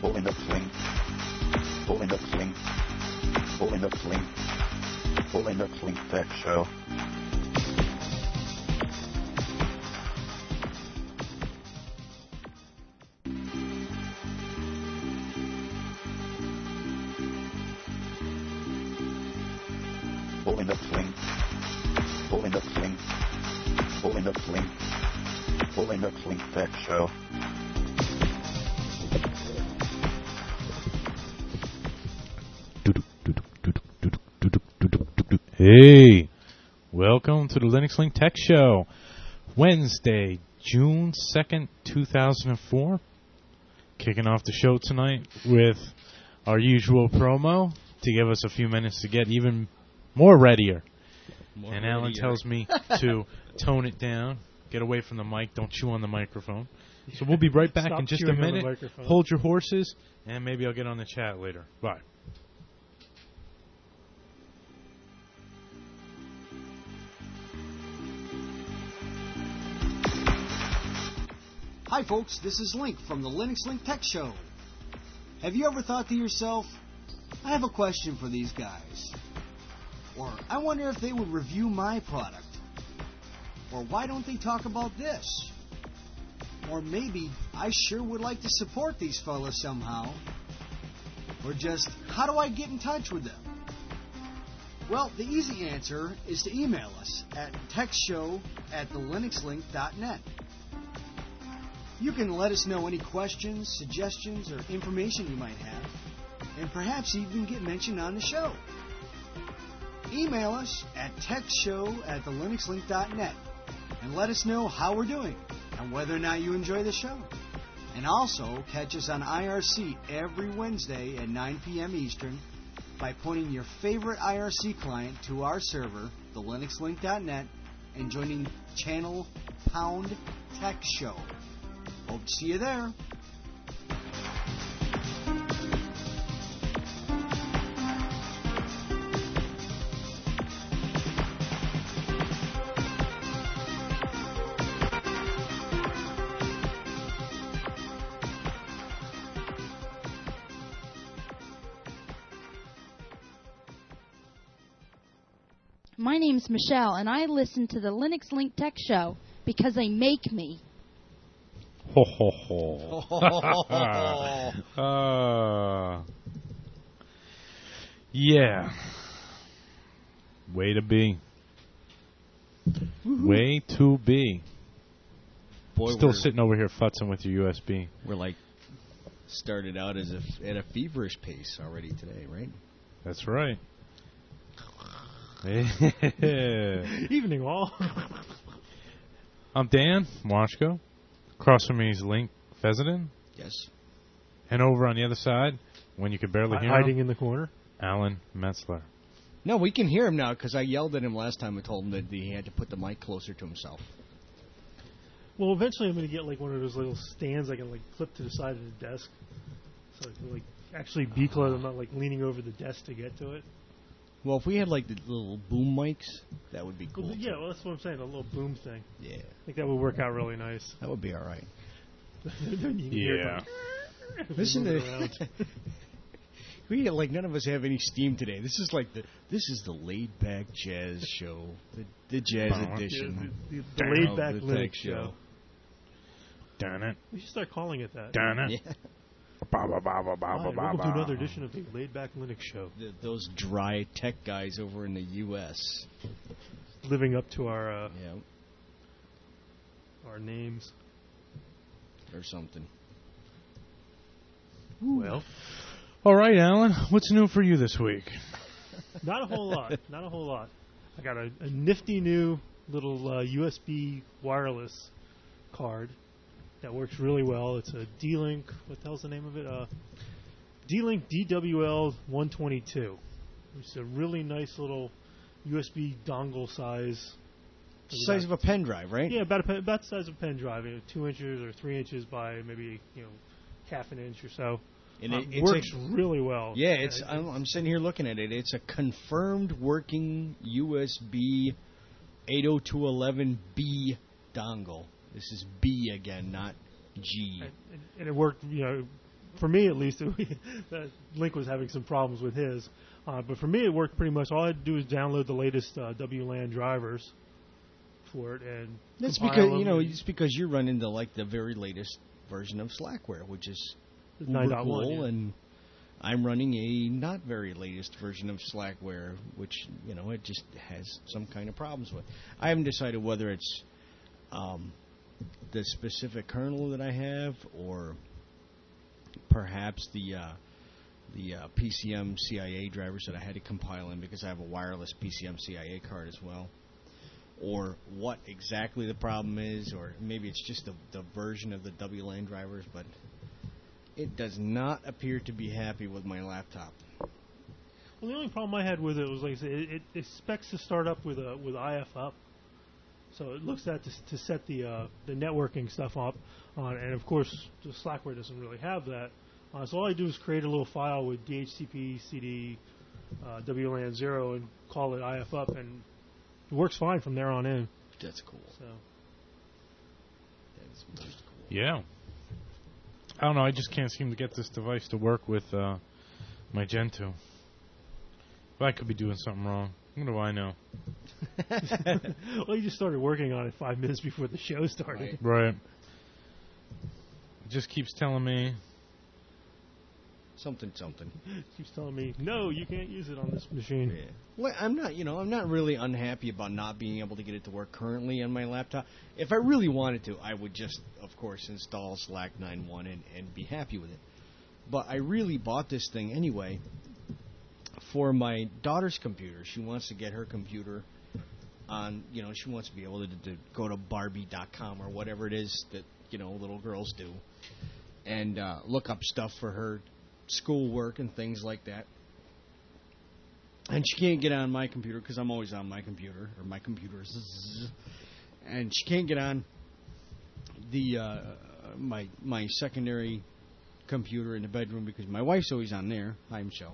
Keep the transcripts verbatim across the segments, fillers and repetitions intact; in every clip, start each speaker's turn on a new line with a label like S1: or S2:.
S1: Pulling up swing. Pulling up swing. Pulling up swing. Pulling up swing tech show. Pulling up swing. Pulling up swing. Pulling up swing. Pulling up swing tech show.
S2: Hey, welcome to the Linux Link Tech Show, Wednesday, June second, two thousand four. Kicking off the show tonight with our usual promo to give us a few minutes to get even more readier. More and Alan readier. Tells me to tone it down, get away from the mic, don't chew on the microphone. So we'll be right back
S3: Stop
S2: in just a minute.
S3: Hold
S2: your horses, and maybe I'll get on the chat later. Bye.
S4: Hi folks, this is Link from the Linux Link Tech Show. Have you ever thought to yourself, I have a question for these guys? Or, I wonder if they would review my product? Or, why don't they talk about this? Or maybe, I sure would like to support these fellas somehow. Or just, how do I get in touch with them? Well, the easy answer is to email us at techshow at the linux link dot net. You can let us know any questions, suggestions, or information you might have, and perhaps even get mentioned on the show. Email us at techshow at the linux link dot net and let us know how we're doing and whether or not you enjoy the show. And also catch us on I R C every Wednesday at nine p.m. Eastern by pointing your favorite I R C client to our server, the linux link dot net, and joining channel pound tech show. Hope to see you there.
S5: My name's Michelle, and I listen to the Linux Link Tech Show because they make me.
S2: Ho, ho, ho. uh, yeah. Way to be. Woo-hoo. Way to be.
S6: Boy,
S2: Still sitting over here futzing with your U S B.
S6: We're like started out as a, at a feverish pace already today, right?
S2: That's right.
S3: Evening all.
S2: I'm Dan Washko. Across from me is Link Fezenden.
S6: Yes.
S2: And over on the other side, when you could barely
S3: H-
S2: hear
S3: hiding
S2: him,
S3: in the corner,
S2: Alan Metzler.
S6: No, we can hear him now because I yelled at him last time. I told him that he had to put the mic closer to himself.
S3: Well, eventually I'm going to get like one of those little stands I can like clip to the side of the desk, so I can like actually be close. I'm not like leaning over the desk to get to it.
S6: Well, if we had like the little boom mics, that would be cool.
S3: Well, yeah, well, that's what I'm saying. A little boom thing.
S6: Yeah,
S3: I think that would work out really nice.
S6: That would be all right.
S2: Yeah.
S6: Listen to we like none of us have any steam today. This is like the this is the laid back jazz show, the, the jazz
S2: Uh-huh.
S6: edition,
S3: yeah, the, the, the laid back
S6: the
S3: Linux
S6: show.
S3: show.
S2: Darn it.
S3: We should start calling it that.
S2: Darn it.
S6: Yeah.
S2: Ba, ba, ba, ba, ba,
S3: Hi,
S2: ba,
S3: welcome
S2: ba.
S3: to another edition of the laid back Linux show.
S6: The, those dry tech guys over in the U S
S3: Living up to our uh,
S6: Yeah,
S3: our names.
S6: or something.
S3: Well,
S2: All right, Alan. What's new for you this week?
S3: not a whole lot. Not a whole lot. I got a, a nifty new little uh, U S B wireless card that works really well. It's a D-Link. What the hell's the name of it? Uh, D-Link D W L one twenty-two. It's a really nice little U S B dongle size.
S6: Size of a pen drive, right?
S3: Yeah, about a pen, about the size of a pen drive, you know, two inches or three inches by maybe you know half an inch or so.
S6: And
S3: Um,
S6: it, it's
S3: works
S6: a,
S3: really well.
S6: Yeah, it's. I'm, I'm sitting here looking at it. It's a confirmed working U S B eight oh two eleven B dongle. This is B again, not G.
S3: And, and it worked, you know, for me at least, that Link was having some problems with his. Uh, but for me, it worked pretty much. All I had to do is download the latest uh, W LAN drivers for it, and
S6: That's
S3: compile
S6: because
S3: them
S6: you know
S3: and-
S6: it's because you're running the like the very latest version of Slackware, which is
S3: nine
S6: uber
S3: point one,
S6: cool,
S3: yeah.
S6: and I'm running a not very latest version of Slackware, which you know it just has some kind of problems with. I haven't decided whether it's um, the specific kernel that I have, or perhaps the uh, the uh, P C M C I A drivers that I had to compile in because I have a wireless P C M C I A card as well. Or what exactly the problem is, or maybe it's just the, the version of the W LAN drivers, but it does not appear to be happy with my laptop.
S3: Well, the only problem I had with it was, like I said, it, it expects to start up with a with I F up, so it looks at to, to set the uh, the networking stuff up on, and of course the Slackware doesn't really have that. Uh, so all I do is create a little file with D H C P, C D, uh, W LAN zero, and call it I F up, and it works fine from there on in.
S6: That's cool.
S3: So
S6: That's most cool.
S2: Yeah. I don't know. I just can't seem to get this device to work with uh, my Gen two. But I could be doing something wrong. What do I know?
S3: well, you just started working on it five minutes before the show started.
S6: Right.
S2: Right. It just keeps telling me.
S6: Something, something.
S3: Keeps telling me, no, you can't use it on this machine.
S6: Yeah. Well, I'm not, you know, I'm not really unhappy about not being able to get it to work currently on my laptop. If I really wanted to, I would just, of course, install Slack nine point one and, and be happy with it. But I really bought this thing anyway for my daughter's computer. She wants to get her computer on, you know, she wants to be able to, to go to Barbie dot com or whatever it is that, you know, little girls do and uh, look up stuff for her schoolwork and things like that. And she can't get on my computer because I'm always on my computer, or my computer's. And she can't get on the uh, my my secondary computer in the bedroom because my wife's always on there. Hi, Michelle.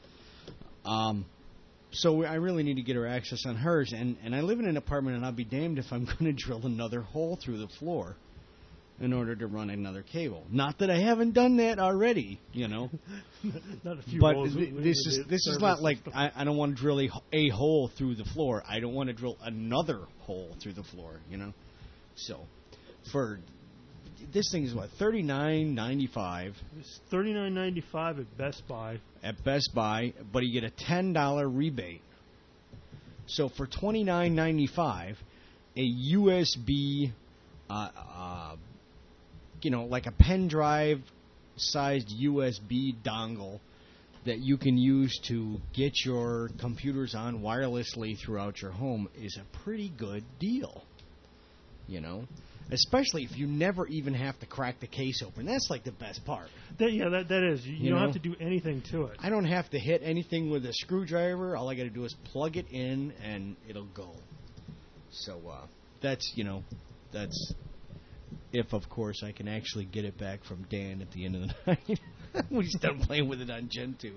S6: Um, so I really need to get her access on hers. And, and I live in an apartment, and I'll be damned if I'm going to drill another hole through the floor in order to run another cable. Not that I haven't done that already, you know.
S3: Not a few
S6: But
S3: holes
S6: th-
S3: with-
S6: this
S3: with
S6: is
S3: the
S6: this is
S3: service
S6: not like
S3: system.
S6: I, I don't want to drill a, a hole through the floor. I don't want to drill another hole through the floor, you know. So for this thing is what thirty-nine ninety-five
S3: It's thirty-nine ninety-five at Best Buy.
S6: at Best Buy, but you get a ten dollar rebate. So for twenty-nine ninety-five, a U S B, uh, uh, you know, like a pen drive sized U S B dongle that you can use to get your computers on wirelessly throughout your home is a pretty good deal. You know, especially if you never even have to crack the case open. That's like the best part.
S3: That, yeah, that that is. You, you
S6: You
S3: don't
S6: know?
S3: have to do anything to it.
S6: I don't have to hit anything with a screwdriver. All I got to do is plug it in, and it'll go. So uh, that's, you know, that's if, of course, I can actually get it back from Dan at the end of the night when he's done playing with it on Gen two.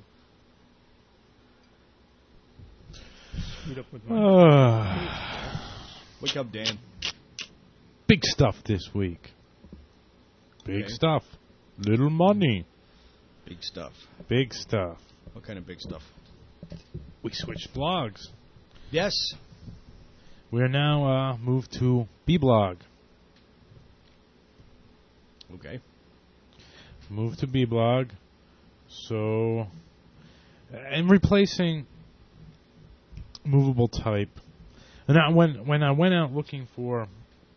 S3: Meet up with my
S2: Uh,
S6: Wake up, Dan.
S2: big stuff this week. Big
S6: Okay.
S2: stuff. Little money.
S6: Big stuff.
S2: Big stuff.
S6: What kind of big stuff?
S2: We switched blogs.
S6: Yes.
S2: We are now uh, moved to B-Blog.
S6: Okay.
S2: Moved to B-Blog. So, and replacing movable type. And I, when when I went out looking for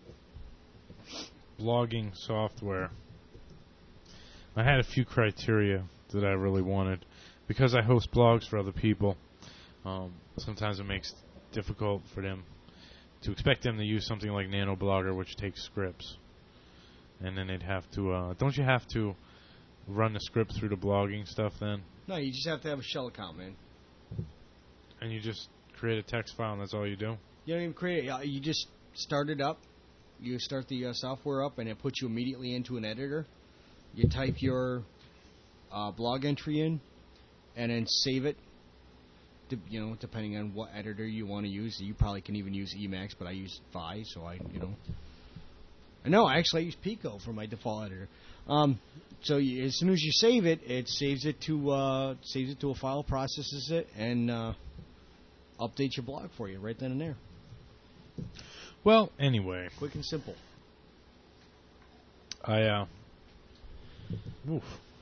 S2: blogging software, I had a few criteria that I really wanted. Because I host blogs for other people, um, sometimes it makes it difficult for them to expect them to use something like NanoBlogger, which takes scripts. And then they'd have to, uh, don't you have to run the script through the blogging stuff then?
S6: No, you just have to have a shell account, man.
S2: And you just create a text file and that's all you do?
S6: You don't even create it. Uh, You just start it up. You start the uh, software up, and it puts you immediately into an editor. You type your uh, blog entry in, and then save it. De- you know, depending on what editor you want to use. You probably can even use Emacs, but I use Vi, so I, you know. No, actually, I use Pico for my default editor. Um, so you, as soon as you save it, it saves it to uh, saves it to a file, processes it, and uh, updates your blog for you right then and there.
S2: Well, anyway,
S6: Quick and simple.
S2: I uh, oof.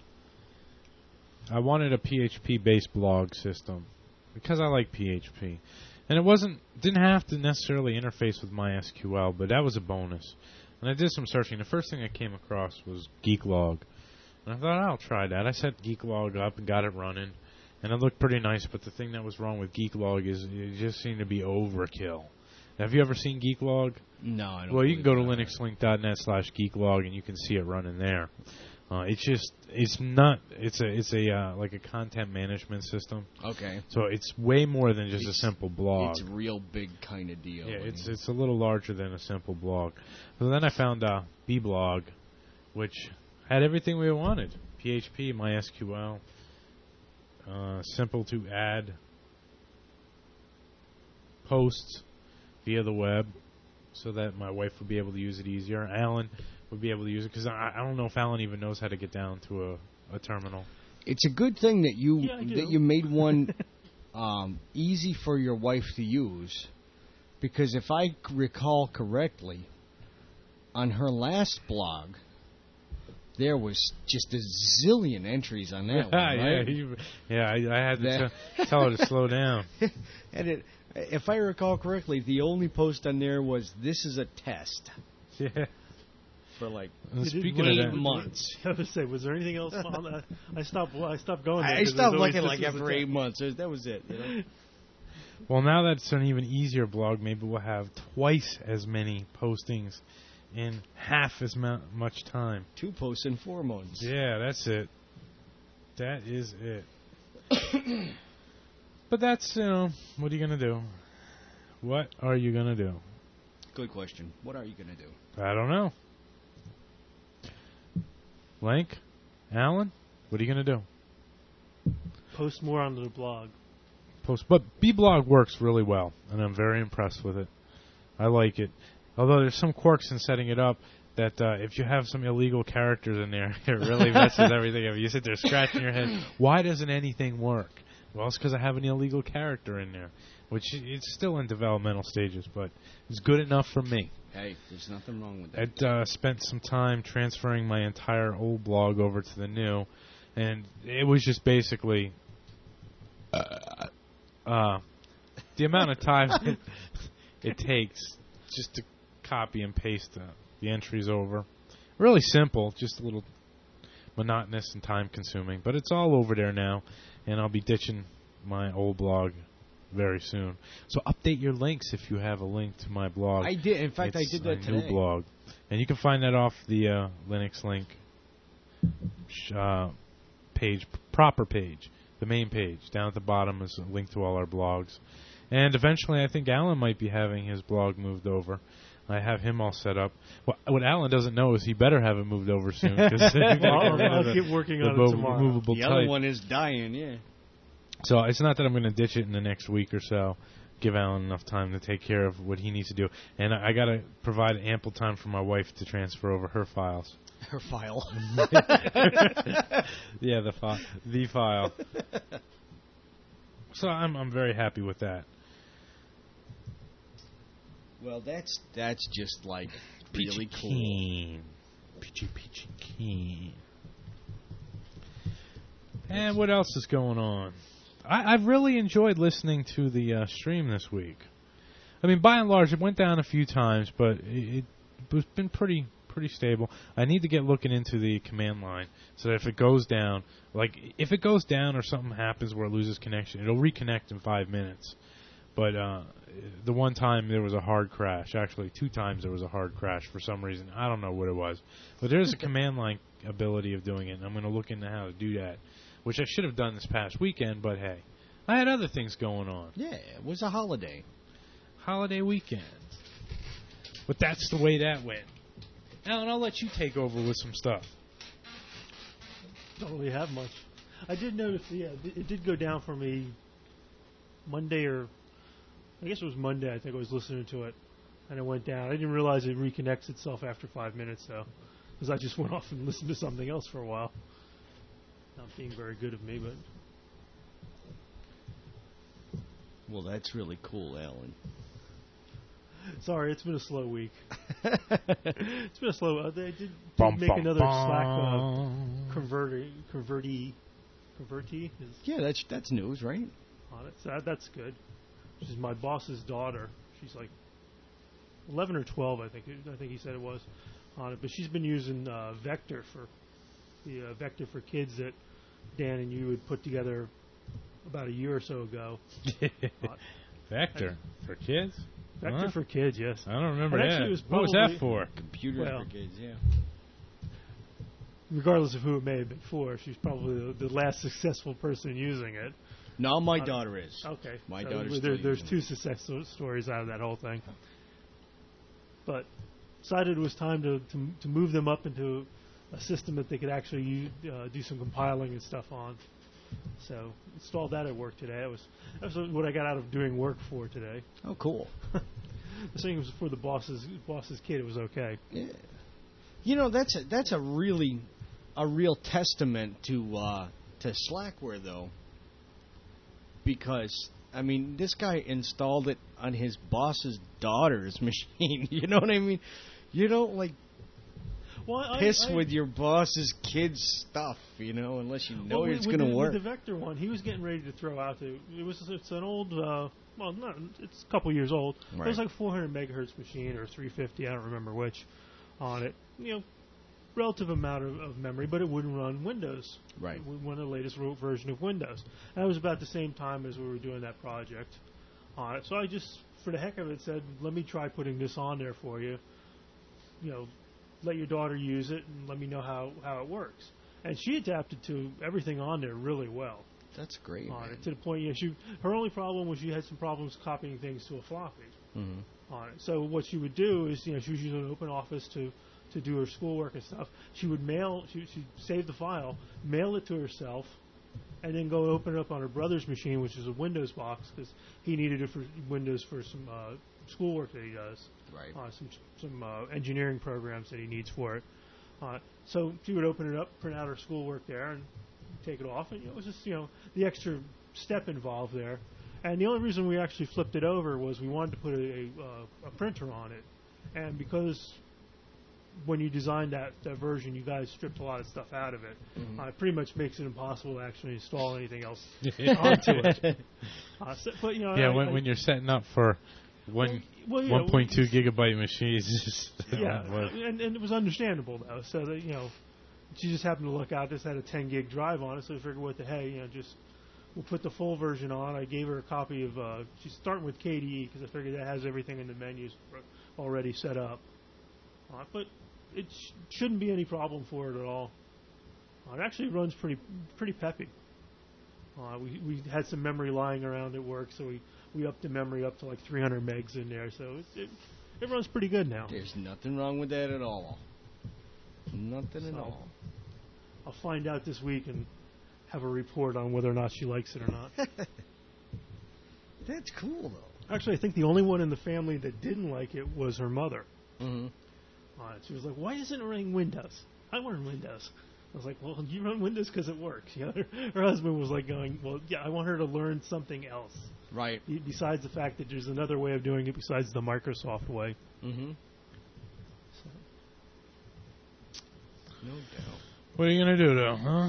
S2: I wanted a P H P-based blog system because I like P H P, and it wasn't didn't have to necessarily interface with MySQL, but that was a bonus. And I did some searching. The first thing I came across was Geeklog, and I thought I'll try that. I set Geeklog up and got it running, and it looked pretty nice. But the thing that was wrong with Geeklog is it just seemed to be overkill. Have you ever seen Geeklog?
S6: No, I don't.
S2: Well, you can go to
S6: believe that.
S2: linuxlink.net slash geeklog and you can see it running there. Uh, it's just, it's not, it's a, it's a uh, like a content management system.
S6: Okay.
S2: So it's way more than just
S6: It's-
S2: a simple blog.
S6: It's a real big kind of deal.
S2: Yeah,
S6: I
S2: it's
S6: mean.
S2: it's a little larger than a simple blog. So then I found uh, bblog, which had everything we wanted: P H P, MySQL, uh, simple to add posts via the web, so that my wife would be able to use it easier. Alan would be able to use it because I, I don't know if Alan even knows how to get down to a, a terminal.
S6: It's a good thing that you
S3: Yeah, I do.
S6: that you made one um, easy for your wife to use, because if I c- recall correctly, on her last blog, there was just a zillion entries on that one,
S2: yeah,
S6: right?
S2: you- yeah. I, I had to
S6: That-
S2: t- tell her to slow down.
S6: And it, if I recall correctly, the only post on there was "This is a test"
S2: Yeah.
S6: for like
S2: And
S3: You did
S2: speaking
S6: eight
S2: of that,
S6: months.
S3: I was gonna say, was there anything else on that? I stopped. I stopped going. There
S6: I
S3: 'cause
S6: stopped
S3: there's always
S6: looking
S3: this
S6: like
S3: is the
S6: after
S3: test.
S6: eight months. That was it. You know?
S2: well, now that it's an even easier blog, maybe we'll have twice as many postings in half as mu- much time.
S6: Two posts in four months.
S2: Yeah, that's it. That is it. But that's, you know, what are you going to do? What are you going to do?
S6: Good question. What are you going to do?
S2: I don't know. Link? Alan? What are you going to do?
S3: Post more onto the blog.
S2: Post, but bblog works really well, and I'm very impressed with it. I like it. Although there's some quirks in setting it up that uh, if you have some illegal characters in there, it really messes everything up. You sit there scratching your head. Why doesn't anything work? Well, it's because I have an illegal character in there, which i- it's still in developmental stages, but it's good enough for me.
S6: Hey, there's nothing wrong with that.
S2: I'd uh, spent some time transferring my entire old blog over to the new, and it was just basically uh, uh, the amount of time it, it takes just to copy and paste the, the entries over. Really simple, just a little monotonous and time-consuming, but it's all over there now, and I'll be ditching my old blog very soon. So update your links if you have a link to my blog.
S6: I did. In fact,
S2: It's
S6: I did that
S2: a
S6: today.
S2: new blog, and you can find that off the uh, Linux Link sh- uh, page, proper page, the main page. Down at the bottom is a link to all our blogs, and eventually, I think Alan might be having his blog moved over. I have him all set up. What, what Alan doesn't know is he better have it moved over soon. Cause
S3: I'll, I'll get working on it tomorrow.
S2: Movable
S6: The
S2: type.
S6: other one is dying, yeah.
S2: So it's not that I'm going to ditch it in the next week or so. Give Alan enough time to take care of what he needs to do, and I, I got to provide ample time for my wife to transfer over her files.
S6: Her file.
S2: Yeah, the file, the file. So I'm I'm very happy with that.
S6: Well, that's that's just like really cool.
S2: Keen. Peachy peachy keen. And what else is going on? I, I've really enjoyed listening to the uh, stream this week. I mean, by and large, it went down a few times, but it, it's been pretty pretty stable. I need to get looking into the command line so that if it goes down, like if it goes down or something happens where it loses connection, it'll reconnect in five minutes. But uh, the one time there was a hard crash, actually two times there was a hard crash for some reason. I don't know what it was. But there's a command line ability of doing it, and I'm going to look into how to do that, which I should have done this past weekend, but hey, I had other things going on.
S6: Yeah, it was a holiday.
S2: Holiday weekend. But that's the way that went. Alan, I'll let you take over with some stuff.
S3: Don't really have much. I did notice, yeah, it it did go down for me Monday or I guess it was Monday. I think I was listening to it, and it went down. I didn't realize it reconnects itself after five minutes, though, because I just went off and listened to something else for a while. Not being very good of me, but...
S6: Well, that's really cool, Alan.
S3: Sorry, it's been a slow week. It's been a slow... Uh, they did, did
S2: Bum,
S3: make
S2: bum,
S3: another
S2: bum.
S3: Slack uh, converter, converty... Converti? Is
S6: Yeah, that's that's news, right?
S3: on it. So that, that's good. She's my boss's daughter. She's like eleven or twelve, I think. I think he said it was on it. But she's been using uh, Vector for the uh, Vector for Kids that Dan and you had put together about a year or so ago. Uh,
S2: Vector for kids?
S3: Vector
S2: Huh?
S3: for Kids, yes.
S2: I don't remember
S3: And
S2: that.
S3: actually it was
S2: What was that
S3: probably-
S2: for?
S6: Computers
S3: Well.
S6: for kids, yeah.
S3: Regardless of who it may have been for, she's probably the, the last successful person using it.
S6: No, my
S3: Uh,
S6: daughter is.
S3: Okay.
S6: My
S3: So
S6: daughter's
S3: there,
S6: still
S3: there's
S6: using
S3: two
S6: it.
S3: success sto- stories out of that whole thing. But decided it was time to, to to move them up into a system that they could actually use, uh, do some compiling and stuff on. So installed that at work today. That was that was what I got out of doing work for today.
S6: Oh, cool.
S3: The thing was for the boss's boss's kid. It was okay.
S6: Yeah. You know, that's a, that's a really a real testament to uh, to Slackware, though, because I mean, this guy installed it on his boss's daughter's machine. You know what I mean? You don't like
S3: Well, I,
S6: piss
S3: I,
S6: with your boss's kid's stuff, you know, unless you know
S3: well,
S6: it's
S3: with
S6: going to
S3: the,
S6: work.
S3: With the Vector one, he was getting ready to throw out the. It was it's an old. Uh, well, not it's a couple years old. It was
S6: Right.
S3: like a four hundred megahertz machine or three fifty. I don't remember which. On it, you know, relative amount of, of memory, but it wouldn't run Windows.
S6: Right.
S3: It wouldn't run the latest ro- version of Windows. And that was about the same time as we were doing that project on it. So I just, for the heck of it, said, "Let me try putting this on there for you. You know, let your daughter use it and let me know how how it works." And she adapted to everything on there really well.
S6: That's great.
S3: On
S6: man.
S3: it to the point, you know, she her only problem was she had some problems copying things to a floppy.
S6: Mhm.
S3: On it. So what she would do is, you know, she was using an open office to, to do her schoolwork and stuff. She would mail, she she'd save the file, mail it to herself, and then go open it up on her brother's machine, which is a Windows box, because he needed it for Windows for some uh, schoolwork that he does.
S6: Right.
S3: Uh, some some uh, engineering programs that he needs for it. Uh, so she would open it up, print out her schoolwork there, and take it off. And you know, it was just, you know, the extra step involved there. And the only reason we actually flipped it over was we wanted to put a, a, uh, a printer on it. And because when you designed that, that version, you guys stripped a lot of stuff out of it.
S6: Mhm.
S3: Uh, it pretty much makes it impossible to actually install anything else onto it. Uh, so, but, you know,
S2: Yeah,
S3: I-
S2: when
S3: I-
S2: when you're setting up for one
S3: well, you know,
S2: one point two gigabyte machines, it's just
S3: yeah,
S2: well,
S3: and, and it was understandable though. So that, you know, she just happened to look out. This had a ten gig drive on it, so I figured, what the hey, you know, just we'll put the full version on. I gave her a copy of. Uh, she's starting with K D E because I figured that has everything in the menus already set up. Uh, but it sh- shouldn't be any problem for it at all. Uh, it actually runs pretty pretty peppy. Uh, we we had some memory lying around at work, so we, we upped the memory up to like three hundred megs in there. So it it, it runs pretty good now.
S6: There's nothing wrong with that at all. Nothing at
S3: So-
S6: all.
S3: I'll find out this week and have a report on whether or not she likes it or not.
S6: That's cool, though.
S3: Actually, I think the only one in the family that didn't like it was her mother.
S6: Mm-hmm.
S3: Uh, she was like, "Why isn't it running Windows? I want Windows." I was like, "Well, you run Windows because it works." You know, her, her husband was like going, "Well, yeah, I want her to learn something else
S6: Right.
S3: be- besides the fact that there's another way of doing it besides the Microsoft way."
S6: Mm-hmm.
S3: So,
S6: No doubt.
S2: what are you gonna do though, huh?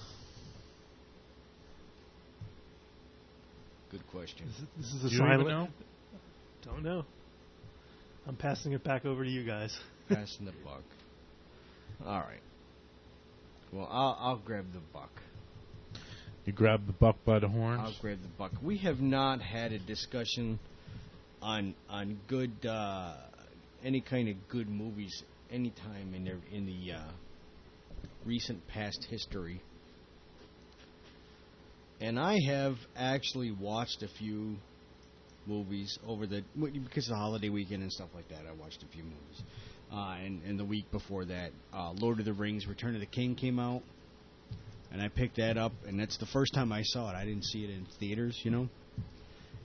S6: Good question.
S3: this, is, this is a
S2: Do you even
S3: silent.
S2: know?
S3: Don't know. I'm passing it back over to you guys.
S6: Passing the buck. All right. Well, I'll, I'll grab the buck.
S2: You grab the buck by the horns.
S6: I'll grab the buck. We have not had a discussion on on good uh, any kind of good movies anytime in their in the uh, recent past history. And I have actually watched a few movies over the because of the holiday weekend and stuff like that. I watched a few movies, uh, and and the week before that, uh, Lord of the Rings: Return of the King came out, and I picked that up, and that's the first time I saw it. I didn't see it in theaters, you know,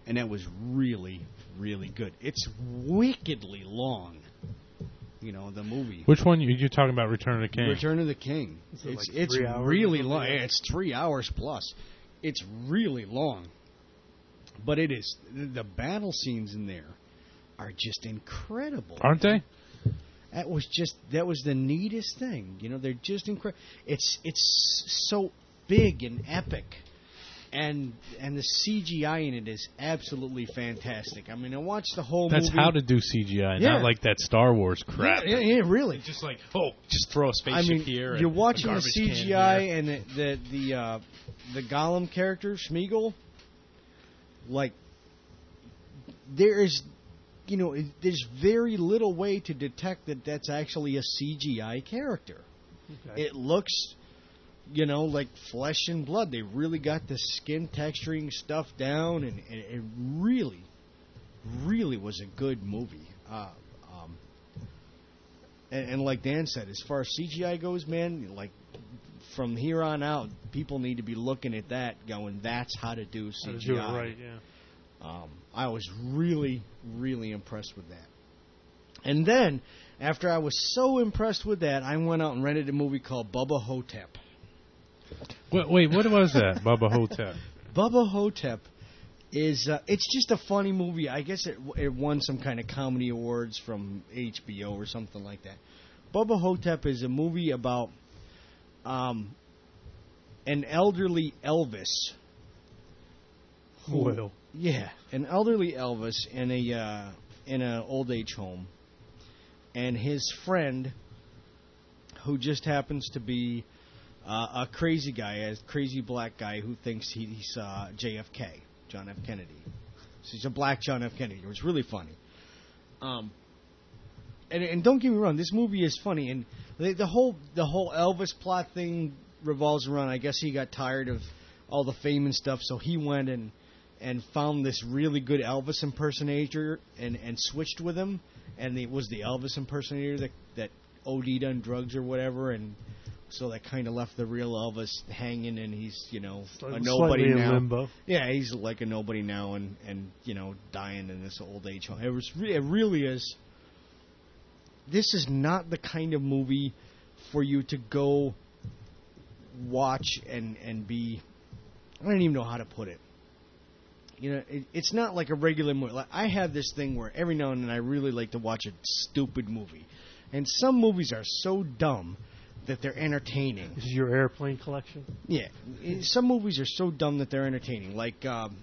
S6: and that was really, really good. It's wickedly long. You know, the movie.
S2: Which one? You, you're talking about Return of the King?
S6: Return of the King.
S3: Is it
S6: It's
S3: like
S6: it's
S3: three hours
S6: really
S3: or
S6: long.
S3: something?
S6: It's three hours plus. It's really long, but it is the battle scenes in there are just incredible.
S2: Aren't they?
S6: That was just that was the neatest thing. You know, they're just incredible. It's it's so big and epic. And and the C G I in it is absolutely fantastic. I mean, I watched the whole
S2: That's
S6: movie.
S2: how to do C G I,
S6: Yeah.
S2: not like that Star Wars crap.
S6: Yeah, yeah, yeah, really.
S2: Just like, oh, just throw a spaceship
S6: I mean,
S2: here.
S6: you're
S2: and
S6: watching
S2: a
S6: the
S2: garbage
S6: C
S2: can
S6: G I
S2: here.
S6: and the the the, uh, the Gollum character Smeagol. Like, there is, you know, it- there's very little way to detect that that's actually a C G I character.
S3: Okay.
S6: It looks, you know, like flesh and blood. They really got the skin texturing stuff down, and, and it really, really was a good movie. Uh, um, and, and like Dan said, as far as C G I goes, man, like from here on out, people need to be looking at that, going, "That's how to do
S3: How to
S6: C G I."
S3: do it right, yeah.
S6: Um, I was really, really impressed with that. And then, after I was so impressed with that, I went out and rented a movie called Bubba Hotep.
S2: Wait, wait, what was that, Bubba Hotep?
S6: Bubba Hotep is, uh, it's just a funny movie. I guess it, it won some kind of comedy awards from H B O or something like that. Bubba Hotep is a movie about um, an elderly Elvis. who-
S3: Well,
S6: Yeah, an elderly Elvis in a uh, in an old age home, and his friend, who just happens to be uh, a crazy guy, a crazy black guy who thinks he, he's uh, J F K, John F. Kennedy. So he's a black John F. Kennedy. It was really funny. Um, and, and don't get me wrong, this movie is funny, and the, the whole the whole Elvis plot thing revolves around. I guess he got tired of all the fame and stuff, so he went and and found this really good Elvis impersonator and, and switched with him, and it was the Elvis impersonator that that OD'd on drugs or whatever, and so that kind of left the real Elvis hanging, and he's, you know,
S3: slightly
S6: a nobody
S3: in
S6: now.
S3: limbo.
S6: Yeah, he's like a nobody now, and, and you know, dying in this old age home. It was re- it really is. This is not the kind of movie for you to go watch and and be. I don't even know how to put it. You know, it, it's not like a regular movie. Like, I have this thing where every now and then I really like to watch a stupid movie, and some movies are so dumb that they're entertaining.
S3: This is your airplane collection?
S6: Yeah, some movies are so dumb that they're entertaining, like um,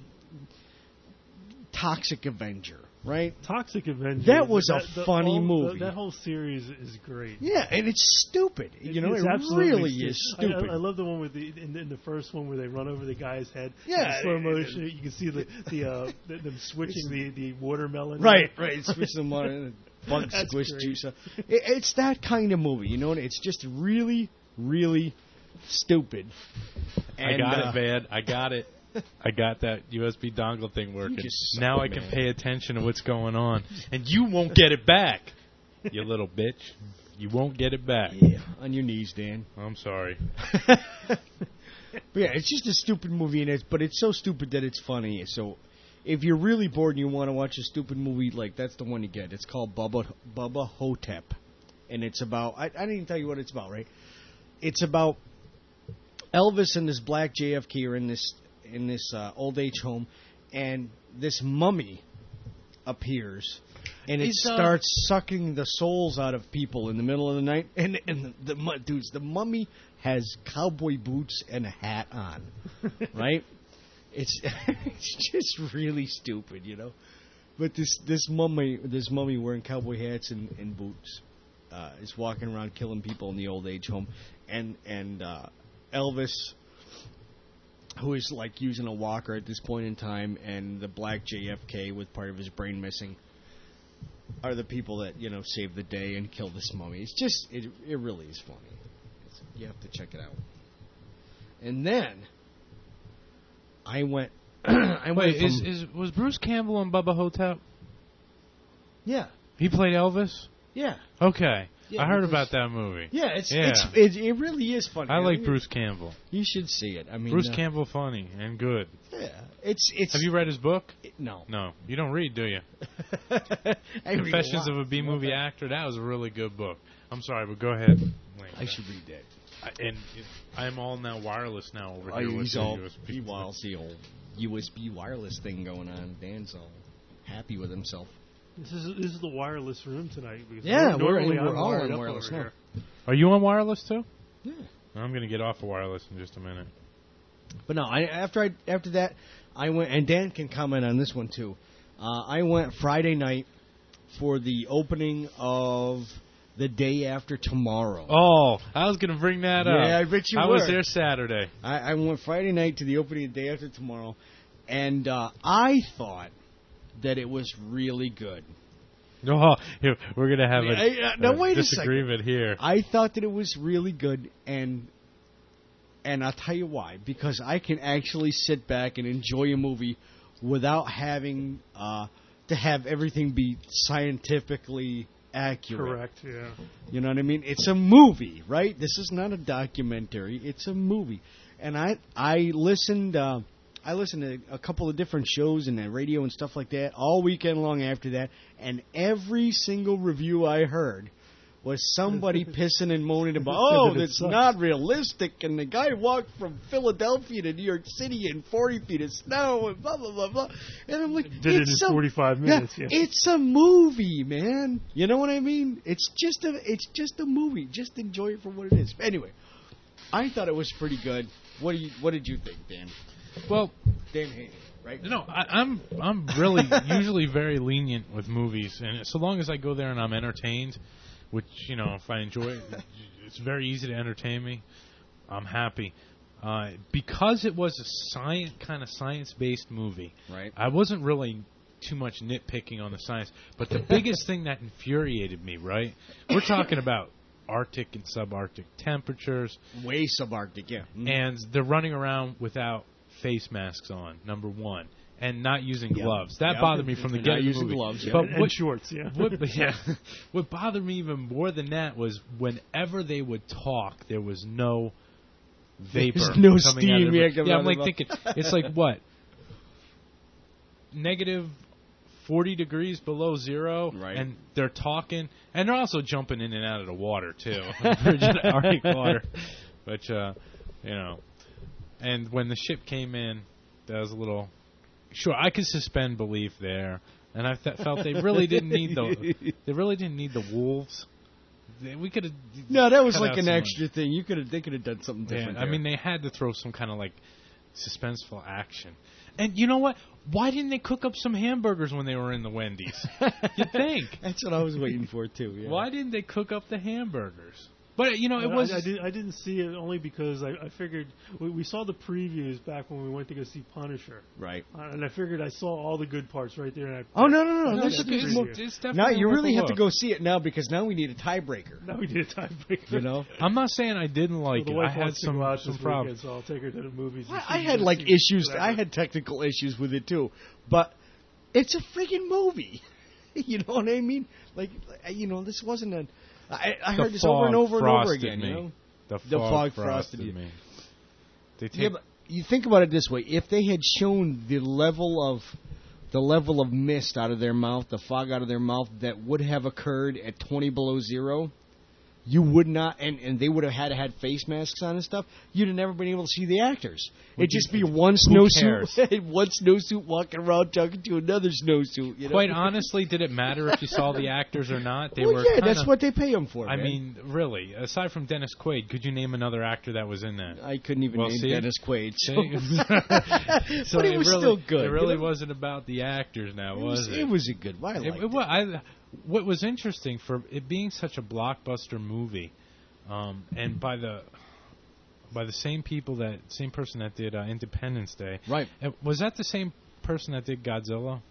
S6: Toxic Avenger, right?
S3: Toxic Avenger.
S6: That was a
S3: the
S6: funny
S3: whole-
S6: movie.
S3: The, that whole series is great.
S6: Yeah, and it's stupid. You know,
S3: It's
S6: it
S3: absolutely
S6: really
S3: stu-
S6: is
S3: I- I,
S6: stupid.
S3: I love the one with the in, the in the first one where they run over the guy's head.
S6: Yeah,
S3: in slow
S6: it-
S3: motion. You can see the the uh, the- them switching the, the watermelon.
S6: Right, right. Switch them on and bug
S3: That's
S6: squish
S3: great.
S6: juice. It, it's that kind of movie, you know. It's just really, really stupid.
S2: I
S6: And,
S2: got
S6: uh,
S2: it, man. I got it. I got that U S B dongle thing working.
S6: just suck
S2: Now
S6: it,
S2: I can
S6: man.
S2: pay attention to what's going on. And you won't get it back, you little bitch. You won't get it back.
S6: Yeah, on your knees, Dan.
S2: I'm sorry.
S6: But yeah, it's just a stupid movie, and it's but it's so stupid that it's funny. So, if you're really bored and you want to watch a stupid movie, like that's the one you get. It's called Bubba Bubba Hotep, and it's about I, I didn't even tell you what it's about, right? It's about Elvis and this black J F K are in this in this uh, old age home, and this mummy appears. And it
S2: Is, uh,
S6: starts sucking the souls out of people in the middle of the night. And and the, the mu- dudes, the mummy has cowboy boots and a hat on, right? It's it's just really stupid, you know. But this this mummy this mummy wearing cowboy hats and, and boots uh, is walking around killing people in the old age home, and and uh, Elvis, who is like using a walker at this point in time, and the black J F K with part of his brain missing, are the people that, you know, save the day and kill this mummy. It's just, it it really is funny. It's, you have to check it out. And then, I went, I went
S2: Wait,
S6: from,
S2: is, is was Bruce Campbell in Bubba Hotep?
S6: yeah,
S2: He played Elvis?
S6: yeah.
S2: Okay.
S6: Yeah,
S2: I heard
S6: because-
S2: about that movie.
S6: Yeah, it's,
S2: Yeah.
S6: it's it, it really is funny.
S2: I like
S6: mean,
S2: Bruce Campbell.
S6: You should see it. I mean,
S2: Bruce
S6: uh,
S2: Campbell funny and good.
S6: Yeah, it's it's.
S2: Have you read his book?
S6: No.
S2: No. You don't read, do you?
S6: I read
S2: Confessions
S6: lot.
S2: of a B-movie actor. That was a really good book. I'm sorry, but go ahead. Wayne.
S6: I should read that.
S2: I- And I'm all now wireless now over
S6: Oh,
S2: here. with
S6: he's
S2: the
S6: all
S2: U S B.
S6: he wants the old U S B wireless thing going on. Dan's all happy with himself.
S3: This is this is the wireless room tonight. Because
S6: Yeah,
S3: nor-
S6: we're-
S3: normally
S6: we're
S3: I'm
S6: all
S3: wired
S6: on
S3: up
S6: wireless
S3: over
S6: now.
S3: here.
S2: Are you on wireless too?
S6: Yeah.
S2: I'm going to get off of wireless in just a minute.
S6: But no, I, after I after that, I went, and Dan can comment on this one too. Uh, I went Friday night for the opening of The Day After Tomorrow.
S2: Oh, I was going to bring that up.
S6: Yeah, I bet you
S2: I
S6: were.
S2: was there Saturday.
S6: I, I went Friday night to the opening of Day After Tomorrow, and uh, I thought that it was really good.
S2: Oh, here, we're going to have a,
S6: Yeah, yeah, now
S2: a
S6: wait a
S2: disagreement here.
S6: I thought that it was really good, and and I'll tell you why. Because I can actually sit back and enjoy a movie without having uh, to have everything be scientifically accurate.
S3: Correct. Yeah.
S6: You know what I mean? It's a movie, right? This is not a documentary. It's a movie. And I I listened uh, I listened to a couple of different shows and the radio and stuff like that all weekend long after that, and every single review I heard was somebody pissing and moaning about, oh,
S3: It
S6: that's
S3: sucks.
S6: not realistic, and the guy walked from Philadelphia to New York City in forty feet of snow, and blah, blah, blah, blah. And I'm like,
S3: Did it
S6: it's
S3: in
S6: a-
S3: forty-five minutes.
S6: yeah,
S3: Yeah.
S6: it's a movie, man. You know what I mean? It's just a it's just a movie. Just enjoy it for what it is. Anyway, I thought it was pretty good. What do you What did you think, Dan?
S2: Well,
S6: Dan Haney, right?
S2: no, I, I'm I'm really usually very lenient with movies, and so long as I go there and I'm entertained, which, you know, if I enjoy it, it's very easy to entertain me. I'm happy. Uh, because it was a science kind of science-based movie,
S6: Right.
S2: I wasn't really too much nitpicking on the science. But the biggest thing that infuriated me, right? We're talking about Arctic and subarctic temperatures,
S6: Way subarctic, yeah. Mhm.
S2: and they're running around without face masks on, number one, and not using
S6: Yep.
S2: gloves. That
S6: Yep.
S2: bothered me from the
S6: Not
S2: get of the
S6: using
S2: movie.
S6: gloves, yeah.
S2: But
S3: and, and
S2: what,
S3: shorts. Yeah.
S2: what, but yeah, what bothered me even more than that was whenever they would talk, there was no vapor.
S6: There's no
S2: coming
S6: steam,
S2: out of
S6: yeah,
S2: their-
S6: coming
S2: Yeah,
S6: out
S2: I'm
S6: of
S2: like
S6: their
S2: thinking, it's like what? Negative forty degrees below zero,
S6: Right.
S2: and they're talking, and they're also jumping in and out of the water too, frigid Arctic water. But uh, you know, and when the ship came in, that was a little. Sure, I could suspend belief there, and I th- felt they really didn't need the. They really didn't need the wolves. They- We could have.
S6: No, that was
S2: cut
S6: like
S2: out
S6: an
S2: some-
S6: extra thing. You could have they could have done something
S2: Yeah,
S6: different.
S2: I
S6: there.
S2: mean, they had to throw some kind of like suspenseful action. And you know what? Why didn't they cook up some hamburgers when they were in the Wendy's? You think?
S6: That's what I was waiting for too. Yeah.
S2: Why didn't they cook up the hamburgers? But you know, it
S3: I-
S2: was.
S3: I, I, did, I didn't see it only because I, I figured we, we saw the previews back when we went to go see Punisher,
S6: Right.
S3: uh, and I figured I saw all the good parts right there. And I,
S6: Oh no no no!
S2: No,
S6: That's
S2: it's,
S6: a good
S2: it's,
S6: more.
S2: it's definitely
S6: Now you
S2: worth
S6: really
S2: a
S6: have to
S2: look.
S6: go see it now because now we need a tiebreaker.
S3: Now we did a tiebreaker.
S6: You know.
S2: I'm not saying I didn't like
S3: the
S2: it.
S3: wife
S2: I had
S3: wants to
S2: some
S3: go out
S2: some
S3: this
S2: problems.
S3: weekend, so I'll take her to the movies. and
S6: I, I
S3: see-
S6: had like
S3: see
S6: issues.
S3: whatever.
S6: I had technical issues with it too, but it's a freaking movie. You know what I mean? Like, you know, this wasn't a. I, I
S2: The
S6: heard this over and
S2: fog
S6: over and over
S2: frosted
S6: again.
S2: me.
S6: You know.
S2: The,
S6: The
S2: fog,
S6: fog
S2: frosted,
S6: frosted you.
S2: me. They take
S6: Yeah, but you think about it this way: if they had shown the level of the level of mist out of their mouth, the fog out of their mouth that would have occurred at twenty below zero, you would not, and, and they would have had to had face masks on and stuff. You'd have never been able to see the actors. It'd just be one snowsuit, one snowsuit walking around talking to another snowsuit. You know?
S2: Quite honestly, did it matter if you saw the actors or not? They
S6: well,
S2: were
S6: yeah,
S2: kinda,
S6: that's what they pay them for.
S2: I
S6: man.
S2: mean, really. Aside from Dennis Quaid, could you name another actor that was in that?
S6: I couldn't even
S2: Well,
S6: name
S2: see?
S6: Dennis Quaid, so,
S2: So
S6: but it
S2: it
S6: was
S2: really,
S6: still good.
S2: It
S6: you
S2: really
S6: know?
S2: wasn't about the actors now,
S6: It
S2: was
S6: was,
S2: it?
S6: it was a good one. I
S2: It,
S6: liked
S2: it
S6: it.
S2: wa- I, what was interesting for it being such a blockbuster movie, um, and by the by the same people that same person that did uh, Independence Day,
S6: Right.
S2: uh, was that the same person that did Godzilla?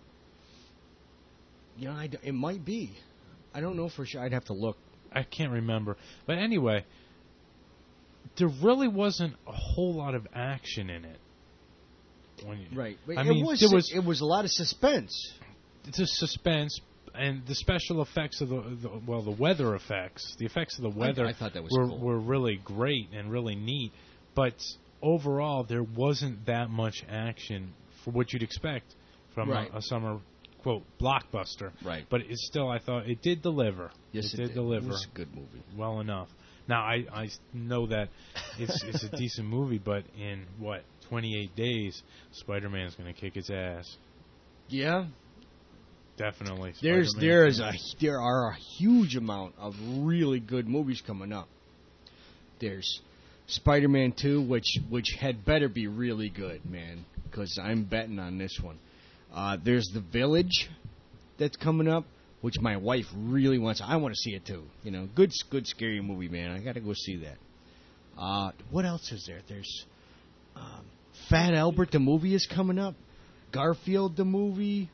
S6: Yeah, I d it might be. I don't know for sure. I'd have to look.
S2: I can't remember, but anyway, there really wasn't a whole lot of action in it. When you,
S6: Right. But
S2: I
S6: it
S2: mean,
S6: was,
S2: there was
S6: it was a lot of suspense.
S2: it's a suspense. and the special effects of the, the well, the weather effects, the effects of the weather
S6: I thought that was
S2: were
S6: cool.
S2: were really great and really neat. But overall, there wasn't that much action for what you'd expect from
S6: Right.
S2: a, a summer quote blockbuster.
S6: Right.
S2: But it still, I thought it did deliver.
S6: Yes,
S2: it, did,
S6: It
S2: deliver
S6: was a good movie.
S2: well enough. Now I I know that it's it's a decent movie, but in what twenty-eight days, Spider-Man's going to kick its ass.
S6: Yeah.
S2: Definitely.
S6: There's
S2: Spider-Man.
S6: there is a there are a huge amount of really good movies coming up. There's Spider-Man two, which which had better be really good, man, because I'm betting on this one. Uh, there's The Village that's coming up, which my wife really wants. I want to see it too. You know, good good scary movie, man. I got to go see that. Uh, what else is there? There's um, Fat Albert the movie is coming up. Garfield the movie.